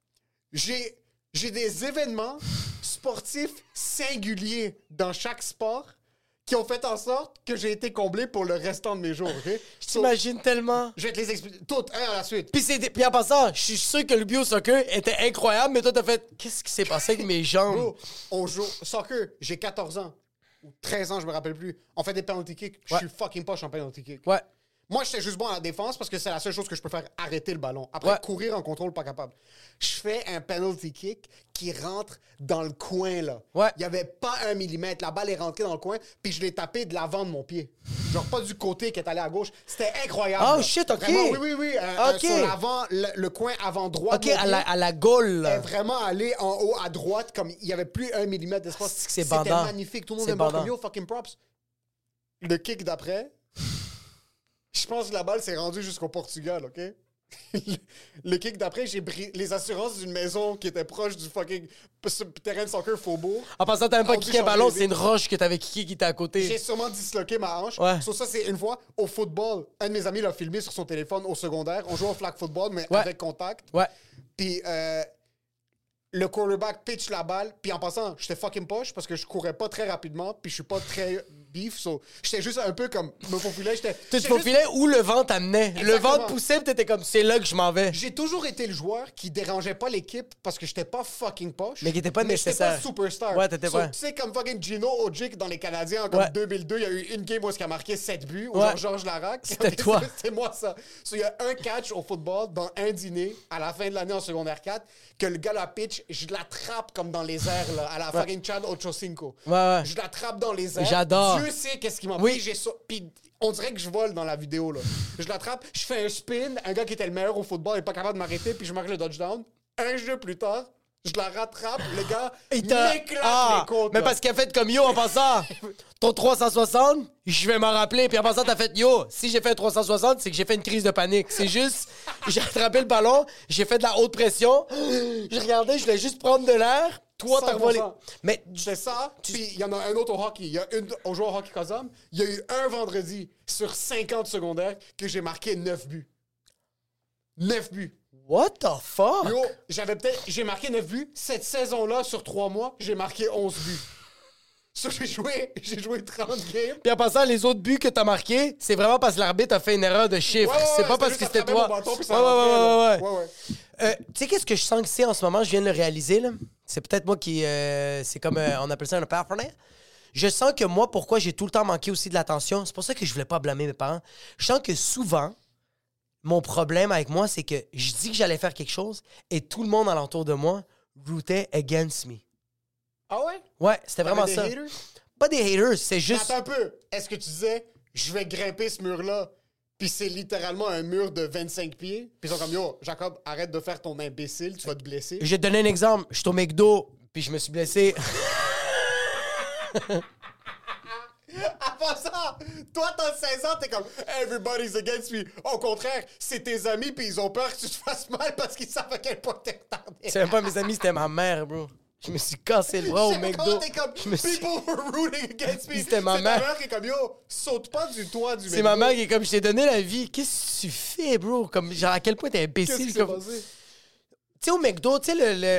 J'ai, j'ai des événements sportifs singuliers dans chaque sport qui ont fait en sorte que j'ai été comblé pour le restant de mes jours. OK? Je t'imagine tellement. Je vais te les expliquer toutes, un à la suite. Puis, c'est- puis en passant, je suis sûr que le bio soccer était incroyable, mais toi, t'as fait qu'est-ce qui s'est passé avec mes jambes? Bro, on joue soccer, j'ai quatorze ans. Ou treize ans, je me rappelle plus. On fait des penalty kicks. Je Ouais. suis fucking poche en penalty kick. Ouais. Moi, j'étais juste bon à la défense parce que c'est la seule chose que je peux faire arrêter le ballon. Après, Ouais. courir en contrôle, pas capable. Je fais un penalty kick qui rentre dans le coin, là. Ouais. Il y avait pas un millimètre. La balle est rentrée dans le coin, puis je l'ai tapé de l'avant de mon pied. Genre pas du côté qui est allé à gauche. C'était incroyable. Oh, là. shit, OK. Vraiment, oui, oui, oui. Euh, euh, OK. sur l'avant, le, le coin avant droit. OK, de mon à pied la, à la gaule, là. est vraiment allé en haut à droite, comme il y avait plus un millimètre d'espace. Ah, c'est que c'est C'était bandant. magnifique. Tout le monde C'est est bon bandant. comme yo, fucking props. Le kick d'après, je pense que la balle s'est rendue jusqu'au Portugal, OK? le, le kick d'après, j'ai pris les assurances d'une maison qui était proche du fucking p- terrain de soccer Faubourg. En passant, t'as même pas On dit kické un changer ballon, vite. c'est une roche que t'avais kické qui était à J'ai côté. sûrement disloqué ma hanche. Ouais. Sur ça, c'est une fois au football. Un de mes amis l'a filmé sur son téléphone au secondaire. On jouait au flag football, mais Ouais. avec contact. Ouais. Puis euh, le quarterback pitch la balle. Puis en passant, j'étais fucking poche parce que je courais pas très rapidement. Puis je suis pas très beef. So, j'étais juste un peu comme me faufilais. J'étais, Tu te j'étais juste- faufilais où le vent t'amenait. Le Exactement. vent te poussait, pis t'étais comme, c'est là que je m'en vais. J'ai toujours été le joueur qui dérangeait pas l'équipe parce que j'étais pas fucking poche. Mais qui était pas mais j'étais nécessaire. pas superstar. Ouais, t'étais So, pas. Tu sais, comme fucking Gino Ojic dans les Canadiens en comme Ouais. deux mille deux, il y a eu une game où il a marqué sept buts. Ou Ouais. genre Georges Larac. C'était toi. C'était moi ça. So, il y a un catch au football dans un dîner à la fin de l'année en secondaire quatre que le gars la pitch, je l'attrape comme dans les airs là, à la fucking Chad Ochocinco. Ouais, ouais. Je l'attrape dans les airs. J'adore. Dieu sait qu'est-ce qui m'a Oui. pris. J'ai ça- Puis on dirait que je vole dans la vidéo là. Je l'attrape, je fais un spin, un gars qui était le meilleur au football n'est pas capable de m'arrêter, puis je marque le touchdown. Un jeu plus tard, je la rattrape, le gars Il t'a- m'éclate Ah, les côtes. mais là. parce qu'il a fait comme yo en passant. Ton trois cent soixante, je vais m'en rappeler. Puis en passant, t'as fait yo. Si j'ai fait un trois cent soixante, c'est que j'ai fait une crise de panique. C'est juste, j'ai attrapé le ballon, j'ai fait de la haute pression. Je regardais, je voulais juste prendre de l'air. Toi, t'as volé. cent pour cent. Mais C'est ça, puis il y en a un autre au hockey. Il y a une au joueur au hockey Kazam. Il y a eu un vendredi sur cinquante secondaires que j'ai marqué neuf buts. neuf buts. what the fuck? Yo, j'avais peut-être... J'ai marqué neuf buts. Cette saison-là, sur trois mois, j'ai marqué onze buts. Ça, j'ai joué, j'ai joué trente games. Puis en passant, les autres buts que t'as marqués, c'est vraiment parce que l'arbitre a fait une erreur de chiffre. Ouais, ouais, c'est ouais, pas parce juste que à c'était travers toi. mon bâton, puis ouais, ça ouais, rentrait, ouais, là. ouais, ouais. Ouais, ouais. Euh, tu sais, qu'est-ce que je sens que c'est en ce moment? Je viens de le réaliser, là. C'est peut-être moi qui... euh, c'est comme... euh, on appelle ça un partenaire. Je sens que moi, pourquoi j'ai tout le temps manqué aussi de l'attention, c'est pour ça que je voulais pas blâmer mes parents. Je sens que souvent, mon problème avec moi, c'est que je dis que j'allais faire quelque chose et tout le monde alentour de moi rootait against me. Ah ouais? Ouais, c'était T'avais vraiment des ça. haters? Pas des haters, c'est juste... Attends un peu. Est-ce que tu disais, je vais grimper ce mur-là, puis c'est littéralement un mur de vingt-cinq pieds, puis ils sont comme, yo, Jacob, arrête de faire ton imbécile, tu vas te blesser. Je vais te donner un exemple. Je suis au McDo, puis je me suis blessé. Avant ça, toi, t'as seize ans, t'es comme, everybody's against me. Au contraire, c'est tes amis, puis ils ont peur que tu te fasses mal parce qu'ils savent à quel point t'es retardé. C'est même pas mes amis, c'était ma mère, bro. Je me suis cassé le bras au Je sais pas McDo. comment t'es comme, Je me suis- people were rooting against me. C'était ma C'est mère. ta mère qui est comme, yo, saute pas du toit du C'est ma McDo. mère qui est comme, je t'ai donné la vie. Qu'est-ce que tu fais, bro? Comme, genre, à quel point t'es Qu'est-ce imbécile. qui s'est Comme... passé? Tu sais, au McDo, tu sais, le... le...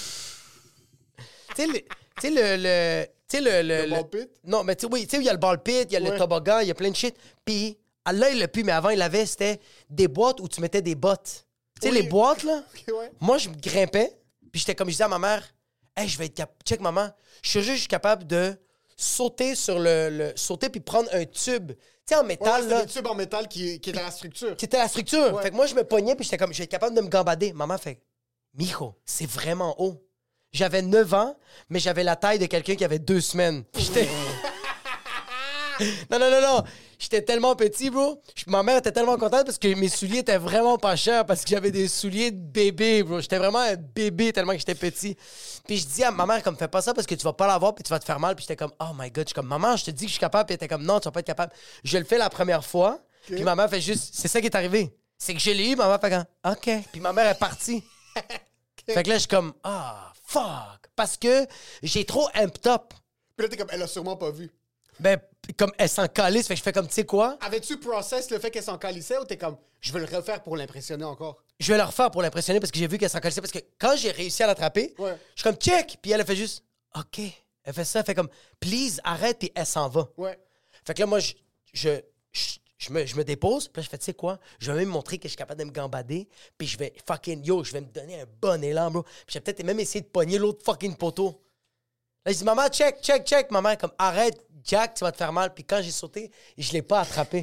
tu sais, le... Tu sais, le... le... Tu sais, le... Le, Le ball pit? Non, mais tu sais, oui, tu sais, il y a le ball pit, il y a le Ouais. toboggan, il y a plein de shit. Puis, à là, il l'a plus, mais avant, il l'avait, c'était des boîtes où tu mettais des bottes. Tu sais, Oui. les boîtes, là. Ok, ouais. Moi, je me grimpais, puis j'étais comme, je disais à ma mère, hey, je vais être capable. Check, maman, je suis juste je suis capable de sauter sur le. le- sauter puis prendre un tube. Tu sais, en Ouais, métal, c'était là. des tubes en métal qui, qui étaient la structure. Qui était la structure. Ouais. Fait que moi, je me pognais, puis j'étais comme, je vais être capable de me gambader. Maman fait, Mijo, c'est vraiment haut. J'avais neuf ans, mais j'avais la taille de quelqu'un qui avait deux semaines. Puis j'étais. non, non, non, non. J'étais tellement petit, bro. Je- Ma mère était tellement contente parce que mes souliers étaient vraiment pas chers parce que j'avais des souliers de bébé, bro. J'étais vraiment un bébé tellement que j'étais petit. Puis je dis à ma mère, comme, fais pas ça parce que tu vas pas l'avoir puis tu vas te faire mal. Puis j'étais comme, oh my god. Je suis comme, maman, je te dis que je suis capable. Puis elle était comme, non, tu vas pas être capable. Je le fais la première fois. Puis ma mère fait juste, c'est ça qui est arrivé. C'est que je l'ai eu, ma mère fait comme, OK. Puis ma mère est partie. Fait que là, je suis comme, ah, fuck. Parce que j'ai trop amped up. Puis là, t'es comme, elle a sûrement pas vu. Ben, comme elle s'en calisse, fait que je fais comme, tu sais quoi? Avais-tu process le fait qu'elle s'en calissait ou t'es comme, je vais le refaire pour l'impressionner encore? Je vais le refaire pour l'impressionner parce que j'ai vu qu'elle s'en calissait. Parce que quand j'ai réussi à l'attraper, Ouais. je suis comme, check! Puis elle, elle fait juste, OK. Elle fait ça, elle fait comme, please, arrête, puis elle s'en va. Ouais. Fait que là, moi, je, je, je, je me, je me dépose, puis là, je fais, tu sais quoi? Je vais même montrer que je suis capable de me gambader, puis je vais fucking, yo, je vais me donner un bon élan, bro. Puis je vais peut-être même essayer de pogner l'autre fucking poteau. Là, je dis, maman, check, check, check. Maman est comme, arrête, Jack, tu vas te faire mal. Puis quand j'ai sauté, je l'ai pas attrapé.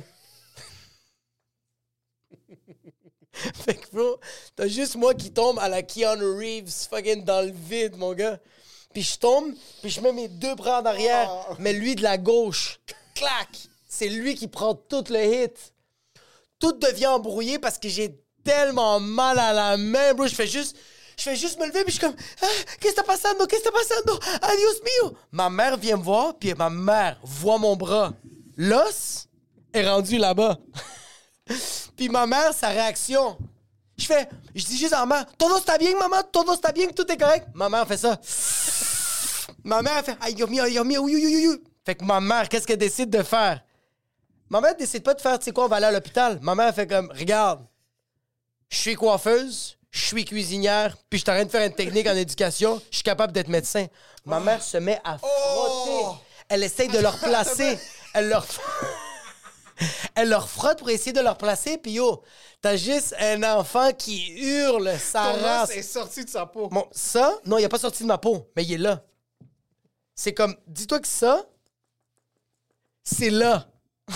Fait que, bro, t'as juste moi qui tombe à la Keanu Reeves, fucking dans le vide, mon gars. Puis je tombe, puis je mets mes deux bras en arrière, Oh. mais lui de la gauche. Clac! C'est lui qui prend tout le hit. Tout devient embrouillé parce que j'ai tellement mal à la main, bro. Je fais juste... Je fais juste me lever, puis je suis comme, ah, qu'est-ce que t'as passando? Qu'est-ce que t'as passando? Adios mio! Ma mère vient me voir, puis ma mère voit mon bras. L'os est rendu là-bas. Puis ma mère, sa réaction, je fais, je dis juste à ma mère, todo está bien, maman, todo está bien, tout est correct. Ma mère fait ça. Ma mère fait, aïe, Dios mio, aïe, Dios mio, oui, oui, oui, oui. Fait que ma mère, qu'est-ce qu'elle décide de faire? Ma mère décide pas de faire, tu sais quoi, on va aller à l'hôpital. Ma mère fait comme, regarde, je suis coiffeuse, je suis cuisinière, puis je suis en train de faire une technique en éducation, je suis capable d'être médecin. Ma mère se met à frotter. Elle essaye de leur placer. Elle leur... Elle leur frotte pour essayer de leur placer, puis yo, t'as juste un enfant qui hurle sa Ton race. os est sorti de sa peau. Bon, ça, non, il n'est pas sorti de ma peau, mais il est là. C'est comme, dis-toi que ça, c'est là.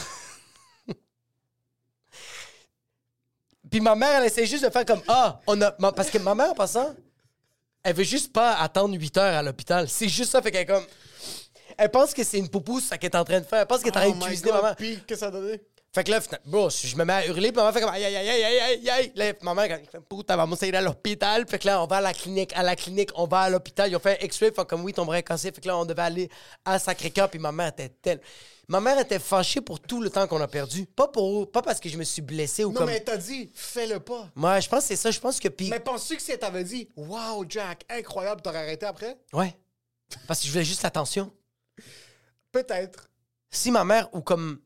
Puis ma mère, elle essaie juste de faire comme, ah, on a... ma- Parce que ma mère, en passant, elle veut juste pas attendre huit heures à l'hôpital. C'est juste ça, fait qu'elle est comme... Elle pense que c'est une poupousse, ça qu'elle est en train de faire. Elle pense qu'elle est en train Oh de my cuisiner God, maman. Puis, qu'est-ce que ça a donné? Fait que là, bro, je me mets à hurler, puis ma mère fait comme aïe, aïe, aïe, aïe, aïe, aïe, aïe. Là, ma mère, elle fait putain, maman, ça ira à l'hôpital. Fait que là, on va à la clinique, à la clinique, on va à l'hôpital. Ils ont fait un X-ray, fait comme oui, ton bras est cassé. Fait que là, on devait aller à Sacré-Cœur, puis ma mère était telle. Ma mère était fâchée pour tout le temps qu'on a perdu. Pas pour, pas parce que je me suis blessé ou Non, comme. mais elle t'a dit, fais-le pas. Moi, je pense que c'est ça. Je pense que puis. Mais penses-tu que si elle t'avait dit, wow, Jack, incroyable, t'aurais arrêté après? Ouais. Parce que je voulais juste l'attention. Peut-être. Si ma mère ou comme.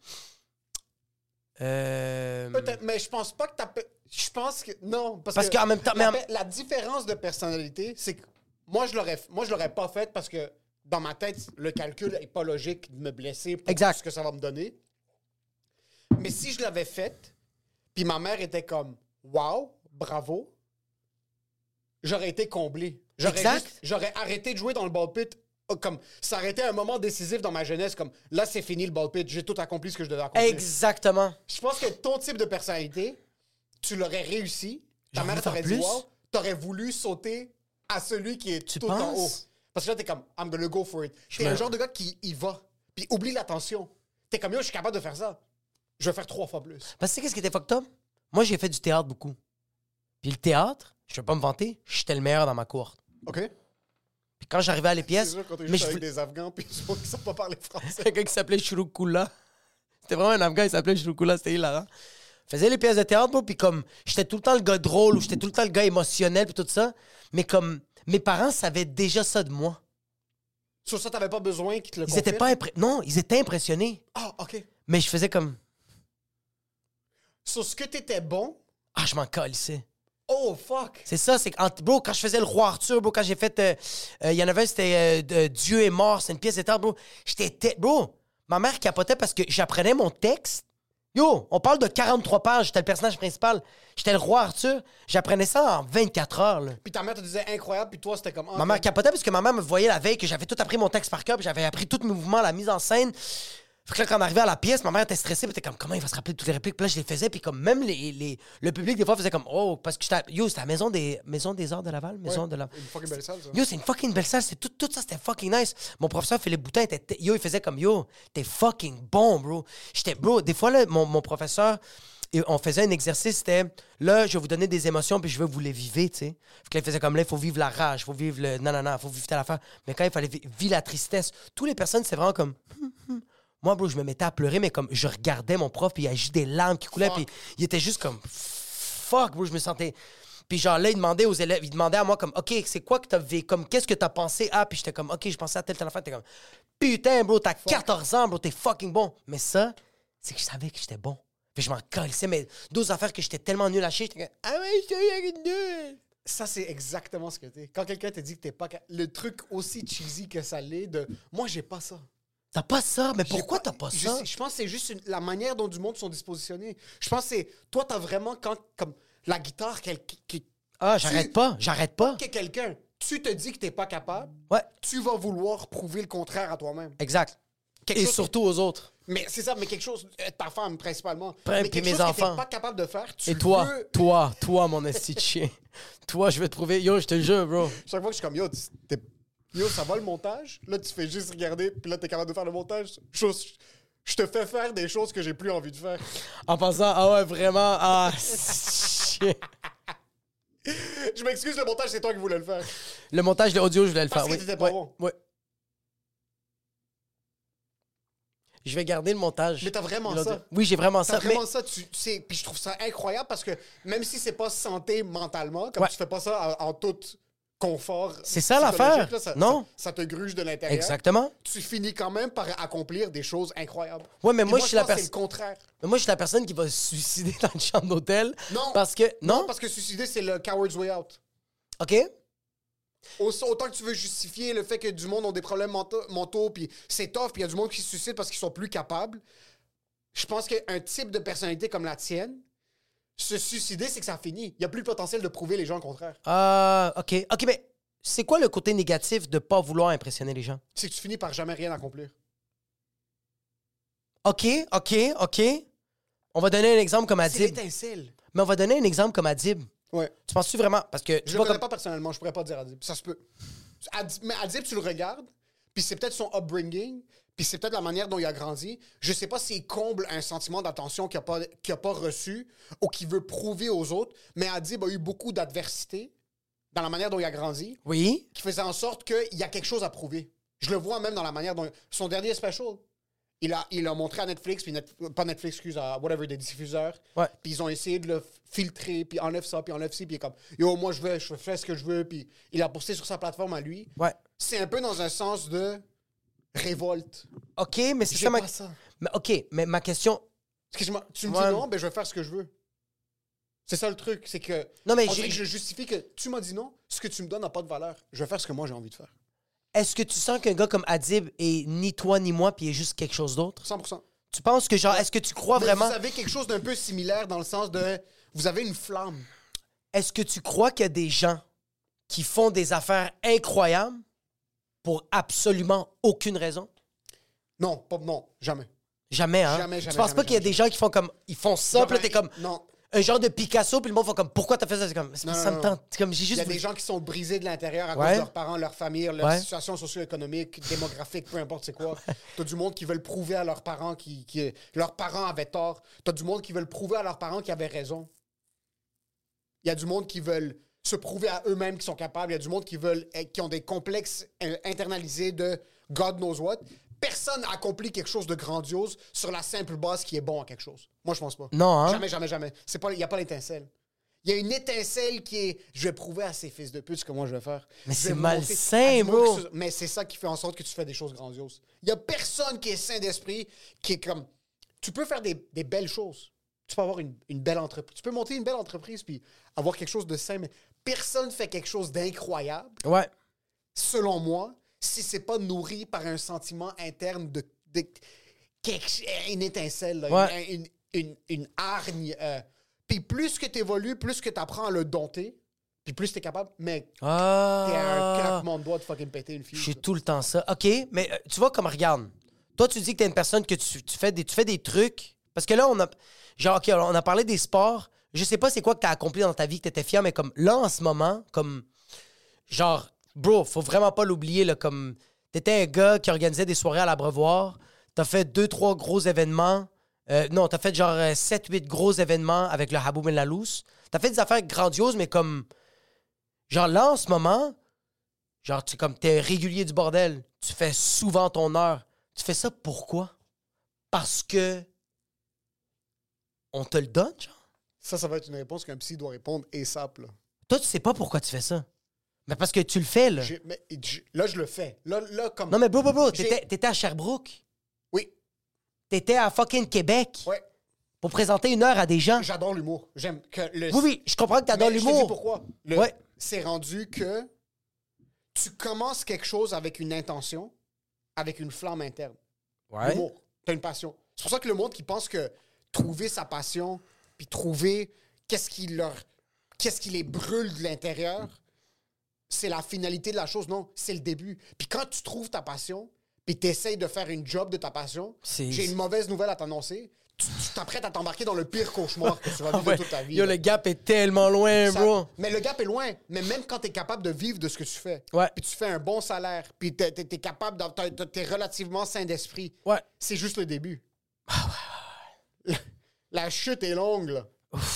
Euh... Peut-être, mais je pense pas que t'as... Je pense que... Non, parce, Parce que... qu'en même temps... La, mais en- la différence de personnalité, c'est que moi, je l'aurais moi je l'aurais pas fait parce que dans ma tête, le calcul est pas logique de me blesser pour Exact. ce que ça va me donner. Mais si je l'avais fait, puis ma mère était comme « Wow, bravo », j'aurais été comblé. J'aurais Exact. juste- J'aurais arrêté de jouer dans le ball pit. euh, Comme, ça aurait été un moment décisif dans ma jeunesse, comme là, c'est fini le ball pit, j'ai tout accompli ce que je devais accomplir. Exactement. Je pense que ton type de personnalité, tu l'aurais réussi. Ta J'ai mère envie de t'aurait faire dit plus. wow, t'aurais voulu sauter à celui qui est Tu tout en haut. penses? Parce que là, t'es comme, I'm gonna go for it. T'es me- un genre de gars qui y va. Puis oublie l'attention. T'es comme, yo, je suis capable de faire ça. Je vais faire trois fois plus. Parce que tu sais qu'est-ce qui était fucked up? Moi, j'ai fait du théâtre beaucoup. Puis le théâtre, je vais pas me vanter, j'étais le meilleur dans ma cour. OK? Puis quand j'arrivais à les C'est pièces, sûr quand t'es mais juste je avec voulais- des Afghans puis des gens qui savent pas parler français. quelqu'un qui s'appelait Churukula. C'était vraiment un Afghan, il s'appelait Churukula, c'était hilarant. Je faisais les pièces de théâtre, moi, puis comme j'étais tout le temps le gars drôle ou j'étais tout le temps le gars émotionnel puis tout ça, mais comme mes parents savaient déjà ça de moi. Sur ça, t'avais pas besoin qu'ils te le Ils étaient confirment? pas impré- non, ils étaient impressionnés, Ah, OK. mais je faisais comme Sur ce que t'étais bon, ah, je m'en calissais. oh, fuck. C'est ça, c'est que, bro, quand je faisais le roi Arthur, bro, quand j'ai fait, euh, euh, il y en avait un, c'était euh, de- Dieu est mort, c'est une pièce de théâtre, bro. J'étais, te- bro, ma mère capotait parce que j'apprenais mon texte. Yo, on parle de quarante-trois pages, j'étais le personnage principal. J'étais le roi Arthur, j'apprenais ça en vingt-quatre heures, là. Puis ta mère te disait incroyable, puis toi, c'était comme... ah, Ma mère ok. capotait parce que ma mère me voyait la veille que j'avais tout appris mon texte par cœur, puis j'avais appris tous mes mouvements, la mise en scène. Fait que là, quand on arrivait à la pièce, ma mère était stressée, puis elle était comme, comment il va se rappeler toutes les répliques? Puis là, je les faisais, puis comme même les, les, le public, des fois, faisait comme, oh, parce que j'étais, à- yo, c'était la maison des, maison des arts de Laval, maison Ouais, de la. une fucking belle salle, ça. Yo, c'est une fucking belle salle, c'est tout, tout ça, c'était fucking nice. Mon professeur Philippe Boutin, était, t- yo, il faisait comme, yo, t'es fucking bon, bro. J'étais, bro, des fois, là, mon, mon professeur, et on faisait un exercice, c'était, là, je vais vous donner des émotions, puis je veux que vous les vivez, tu sais. Fait que là, il faisait comme, là, il faut vivre la rage, il faut vivre le nanana, il faut vivre telle affaire. Mais quand il fallait vi- vivre la tristesse, toutes les personnes, c'est vraiment comme, hum, hum. Moi, bro, je me mettais à pleurer, mais comme, je regardais mon prof, puis il agit des larmes qui coulaient, Fuck. puis il était juste comme, fuck, bro, je me sentais. Puis genre là, il demandait aux élèves, il demandait à moi comme, OK, c'est quoi que t'as vécu, comme, qu'est-ce que t'as pensé à, puis j'étais comme, OK, je pensais à telle, telle affaire, t'es comme, putain, bro, t'as quatorze ans, bro, t'es fucking bon. Mais ça, c'est que je savais que j'étais bon. Puis je m'en calissais, mais d'autres affaires que j'étais tellement nul à chier, j'étais comme, ah ouais, j'étais nul. Ça, c'est exactement ce que t'es. Quand quelqu'un te dit que t'es pas... ca- Le truc aussi cheesy que ça l'est de... Moi, j'ai pas ça. T'as pas ça, mais J'ai pourquoi t'as pas je ça? sais- Je pense que c'est juste une- la manière dont du monde sont dispositionnés. Je pense que c'est... Toi, t'as vraiment... quand comme la guitare, quel- qui... qui- Ah, j'arrête tu- pas, j'arrête pas. que quelqu'un, tu te dis que t'es pas capable, Ouais, tu vas vouloir prouver le contraire à toi-même. exact. Quelque Et chose- surtout aux autres. Mais c'est ça, mais quelque chose... euh, Ta femme, principalement. Puis mais quelque mes chose que enfants. t'es pas capable de faire, tu Et toi, veux... toi, toi, mon esti de chien. Toi, je vais te prouver. Yo, je te le jure, bro. Chaque fois que je suis comme, yo, tu- t'es- yo, ça va le montage? Là, tu fais juste regarder, puis là, t'es capable de faire le montage. Chose... Je te fais faire des choses que j'ai plus envie de faire. En pensant, ah ouais, vraiment, ah, chien. Je m'excuse, le montage, c'est toi qui voulais le faire. Le montage de l'audio, je voulais le Parce faire. que oui. t'étais pas ouais. bon. Ouais. Je vais garder le montage. Mais t'as vraiment de l'audio. ça. Oui, j'ai vraiment T'as ça. vraiment mais... ça, tu, tu sais, puis je trouve ça incroyable parce que même si c'est pas santé mentalement, comme Ouais. tu fais pas ça en, en tout confort. C'est ça, psychologique, l'affaire. là, ça- Non. Ça, ça te gruge de l'intérieur. Exactement. Tu finis quand même par accomplir des choses incroyables. Ouais, mais Et moi, je suis la pense que personne. c'est le contraire. Mais moi, je suis la personne qui va se suicider dans une chambre d'hôtel. Non. Parce que. Non? parce que suicider, c'est le coward's way out. OK? Aussi- Autant que tu veux justifier le fait que du monde ont des problèmes mentaux, mentaux puis c'est tough, puis il y a du monde qui se suicide parce qu'ils sont plus capables. Je pense qu'un type de personnalité comme la tienne, se suicider, c'est que ça finit. Il n'y a plus le potentiel de prouver les gens le contraire. Ah, OK. OK, mais c'est quoi le côté négatif de pas vouloir impressionner les gens? C'est que tu finis par jamais rien accomplir. OK, OK, OK. On va donner un exemple comme C'est Adib. l'étincelle. Mais on va donner un exemple comme Adib. Ouais. Tu penses-tu vraiment? Parce que. tu Je le vois connais comme- pas personnellement, je pourrais pas dire Adib. Ça se peut. Adib- mais Adib, tu le regardes, puis c'est peut-être son upbringing, puis c'est peut-être la manière dont il a grandi. Je sais pas s'il comble un sentiment d'attention qu'il n'a pas, qu'il a pas reçu ou qu'il veut prouver aux autres, mais Adib a eu beaucoup d'adversité dans la manière dont il a grandi, Oui. qui faisait en sorte qu'il y a quelque chose à prouver. Je le vois même dans la manière dont... Son dernier special, il a, il a montré à Netflix, puis Net- pas Netflix, excuse, à whatever, des diffuseurs. Ouais. Puis ils ont essayé de le f- filtrer, puis enlève ça, puis enlève ci, puis il est comme, yo, moi je veux, je fais ce que je veux, puis il a posté sur sa plateforme à lui. Ouais. C'est un peu dans un sens de révolte. OK, mais c'est J'ai ça ma... pas ça. Mais OK, mais ma question... Excuse-moi, tu me Ouais. dis non, ben je vais faire ce que je veux. C'est ça le truc, c'est que. Non, mais on j'ai- dirait que je justifie que tu m'as dit non, ce que tu me donnes n'a pas de valeur. Je vais faire ce que moi j'ai envie de faire. Est-ce que tu sens qu'un gars comme Adib est ni toi ni moi, puis il est juste quelque chose d'autre? cent pour cent. Tu penses que, genre, est-ce que tu crois Mais vraiment... vous avez quelque chose d'un peu similaire dans le sens de. Vous avez une flamme. Est-ce que tu crois qu'il y a des gens qui font des affaires incroyables pour absolument aucune raison? Non, pas, non, jamais. Jamais, hein? Jamais, jamais, Tu penses jamais, pas qu'il y a jamais, des gens qui font comme... Ils font ça, puis là, Genre, t'es comme... Non. Un genre de Picasso, puis le monde font comme... Pourquoi t'as fait ça? C'est comme... c'est Non, pas- non, ça non, me non. tente. C'est comme, j'ai Il juste... y a voulu- des gens qui sont brisés de l'intérieur à Ouais. cause de leurs parents, leur famille, leur Ouais. situation socio-économique, démographique, peu importe c'est quoi. T'as du monde qui veulent prouver à leurs parents qui, qui leurs parents avaient tort. T'as du monde qui veulent prouver à leurs parents qu'ils avaient raison. Il y a du monde qui veulent se prouver à eux-mêmes qu'ils sont capables. Il y a du monde qui veulent qui ont des complexes euh, internalisés de God knows what. Personne n'a accompli quelque chose de grandiose sur la simple base qui est bon à quelque chose. Moi, je pense pas. Non, hein? Jamais, jamais, jamais. C'est pas, il n'y a pas l'étincelle. Il y a une étincelle qui est je vais prouver à ces fils de pute ce que moi je vais faire. Mais Je c'est vais montrer malsain, à du monde bro. que ce- Mais c'est ça qui fait en sorte que tu fais des choses grandioses. Il y a personne qui est sain d'esprit, qui est comme. Tu peux faire des, des belles choses. Tu peux avoir une, une belle entreprise. Tu peux monter une belle entreprise puis avoir quelque chose de sain, mais personne fait quelque chose d'incroyable, Ouais. selon moi, si c'est pas nourri par un sentiment interne de. de quelque- une étincelle, là, Ouais. une, une, une, une hargne. euh, puis plus que tu évolues, plus que tu apprends à le dompter, puis plus tu es capable, mais Ah. t'es un claquement de doigts de fucking péter une fille. Je suis tout le temps ça. OK, mais euh, tu vois comme, regarde, toi, tu dis que t'es une personne que tu, tu fais des, tu fais des trucs. Parce que là, on a... Genre, OK, alors, on a parlé des sports. Je sais pas c'est quoi que t'as accompli dans ta vie, que t'étais fier, mais comme là, en ce moment, comme... Genre, bro, faut vraiment pas l'oublier, là, comme... T'étais un gars qui organisait des soirées à l'Abreuvoir. T'as fait deux, trois gros événements. Euh, non, t'as fait genre euh, sept, huit gros événements avec le Habou Ben Lalouz. T'as fait des affaires grandioses, mais comme... Genre là, en ce moment, genre, tu comme t'es régulier du bordel. Tu fais souvent ton heure. Tu fais ça pourquoi? Parce que... On te le donne, genre? Ça, ça va être une réponse qu'un psy doit répondre ASAP. Là, Toi, tu sais pas pourquoi tu fais ça. Mais parce que tu le fais, là. J'ai- mais, j'ai- là je le fais. Là, là comme. Non, mais bro, bro, bro, J'ai- t'étais, t'étais à Sherbrooke. Oui, T'étais à fucking Québec. ouais. Pour présenter une heure à des gens. J'adore l'humour. J'aime que le. Oui, oui, je comprends que t'adores Mais je te dis l'humour. pourquoi. Le- Ouais. C'est rendu que tu commences quelque chose avec une intention, avec une flamme interne. Ouais. L'humour. T'as une passion. C'est pour ça que le monde qui pense que trouver sa passion, puis trouver qu'est-ce qui leur. Qu'est-ce qui les brûle de l'intérieur, c'est la finalité de la chose. Non, c'est le début. Puis quand tu trouves ta passion, puis tu essayes de faire une job de ta passion, C'est- j'ai une mauvaise nouvelle à t'annoncer. Tu tu t'apprêtes à t'embarquer dans le pire cauchemar que tu vas Ah vivre ouais. toute ta vie. Yo, là. le gap est tellement loin, Ça- bro. Mais le gap est loin. Mais même quand tu es capable de vivre de ce que tu fais, Ouais. puis tu fais un bon salaire, puis tu es capable, tu es relativement sain d'esprit, Ouais. c'est juste le début. La, la chute est longue, là.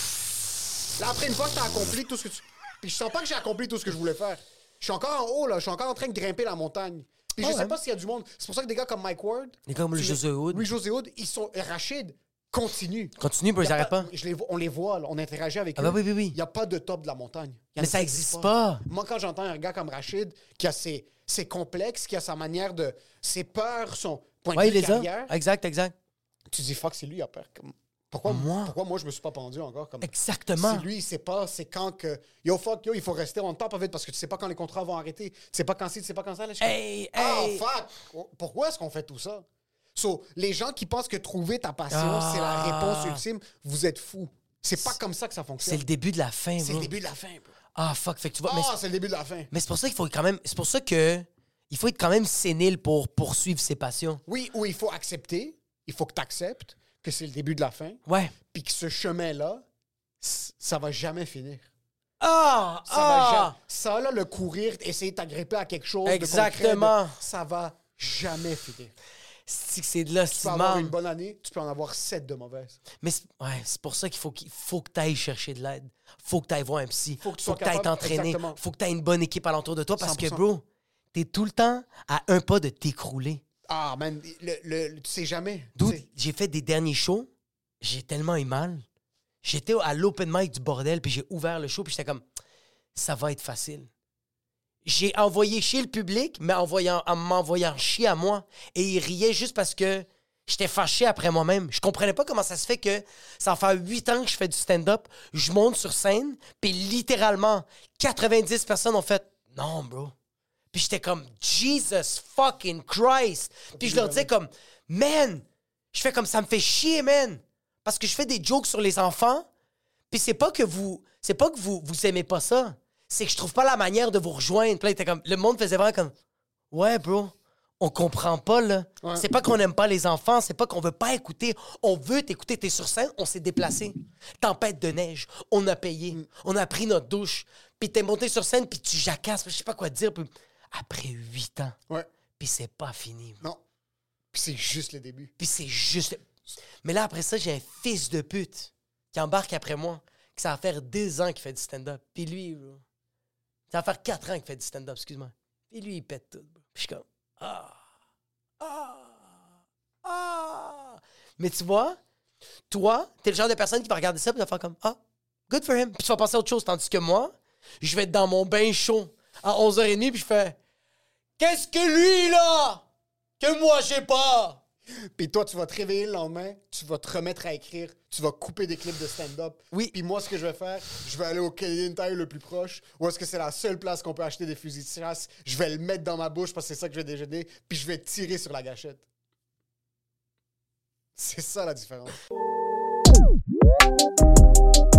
Là, après, une fois que tu as accompli tout ce que tu... Puis je sens pas que j'ai accompli tout ce que je voulais faire. Je suis encore en haut, là. Je suis encore en train de grimper la montagne. Puis Ah je sais ouais. pas s'il y a du monde. C'est pour ça que des gars comme Mike Ward... Des gars comme tu- Louis-José Hood. Louis-José Hood, ils sont... Rachid continue. Continue, bro, Y ils a arrêtent pas. je les vois- on les voit, là, on interagit avec Ah eux. bah oui, oui, oui. Il n'y a pas de top de la montagne. Y en Mais a ça qui existe existent pas. Moi, quand j'entends un gars comme Rachid, qui a ses, ses complexes, qui a sa manière de... ses peurs, son point Ouais, de il vue les a. carrière, Exact, exact. tu dis, fuck, c'est lui, il a peur. Comme- Pourquoi Moi? moi? Pourquoi moi, je me suis pas pendu encore? Comme... Exactement. Si lui, il sait pas, c'est quand que... Yo, fuck, yo, il faut rester, on ne part pas vite parce que tu sais pas quand les contrats vont arrêter. Tu sais pas quand ci, tu sais pas quand ça. Là, je suis Hey, comme, ah, hey. fuck! Pourquoi est-ce qu'on fait tout ça? So, les gens qui pensent que trouver ta passion, Ah. c'est la réponse ultime, vous êtes fous. C'est pas comme ça que ça C'est fonctionne. le début de la fin, C'est bro. le début de la fin, bro. Ah, fuck. Fait que tu vois... mais Ah, c'est le début de la fin. Mais c'est pour ça qu'il faut quand même. C'est pour ça que il faut être quand même sénile pour poursuivre ses passions. Oui, ou il faut accepter, il faut que tu acceptes que c'est le début de la fin, Ouais. puis que ce chemin-là, c- ça va jamais finir. Ah! Ça va ah! jamais. Ça, là, le courir, essayer de t'agripper à quelque chose. de Exactement. concret, de- ça va jamais finir. C'est que c'est de là, Tu c'est peux avoir marre. une bonne année, tu peux en avoir sept de mauvaises. Mais c'est, ouais, c'est pour ça qu'il faut, qu'il faut que tu ailles chercher de l'aide. Faut que tu ailles voir un psy. Faut que tu faut sois que tu ailles capable- t'entraîner. exactement. Faut que tu aies une bonne équipe alentour de toi parce cent pour cent. que, bro, t'es tout le temps à un pas de t'écrouler. Ah, man, le, le, le- tu sais jamais. tu Dude, sais. j'ai fait des derniers shows, j'ai tellement eu mal. J'étais à l'open mic du bordel, puis j'ai ouvert le show, puis j'étais comme, ça va être facile. J'ai envoyé chier le public, mais en, voyant, en m'envoyant chier à moi. Et ils riaient juste parce que j'étais fâché après moi-même. Je comprenais pas comment ça se fait que ça fait huit ans que je fais du stand-up, je monte sur scène, puis littéralement, quatre-vingt-dix personnes ont fait « Non, bro ». Puis j'étais comme « Jesus fucking Christ ». Puis je leur disais comme « Man ». Je fais comme « Ça me fait chier, man ». Parce que je fais des jokes sur les enfants, puis c'est pas que vous c'est pas que vous, vous aimez pas ça. C'est que je trouve pas la manière de vous rejoindre. Puis là, il était comme, le monde faisait vraiment comme « Ouais, bro, on comprend pas, là. Ouais. C'est pas qu'on aime pas les enfants, c'est pas qu'on veut pas écouter. On veut t'écouter. T'es sur scène, on s'est déplacé. Tempête de neige, on a payé. Mm. On a pris notre douche. Puis t'es monté sur scène, puis tu jacasses. Je sais pas quoi te dire. Puis après huit ans, Ouais. puis c'est pas fini. Non. Puis c'est juste le début. Puis c'est juste... Mais là, après ça, j'ai un fils de pute qui embarque après moi, que ça va faire deux ans qu'il fait du stand-up. Puis lui, bro, ça va faire quatre ans qu'il fait du stand-up, excuse-moi. Puis lui, il pète tout, bro. Puis je suis comme... Ah! Ah! Ah! Mais tu vois, toi, t'es le genre de personne qui va regarder ça et va faire comme « Ah, good for him ». Puis tu vas passer à autre chose. Tandis que moi, je vais être dans mon bain chaud à onze heures trente puis je fais « Qu'est-ce que lui, là, que moi, j'ai pas? » Puis toi, tu vas te réveiller le lendemain, tu vas te remettre à écrire, tu vas couper des clips de stand-up. Oui. Puis moi, ce que je vais faire, je vais aller au Canadian Tire le plus proche, où est-ce que c'est la seule place qu'on peut acheter des fusils de chasse. Je vais le mettre dans ma bouche parce que c'est ça que je vais déjeuner, puis je vais tirer sur la gâchette. C'est ça la différence.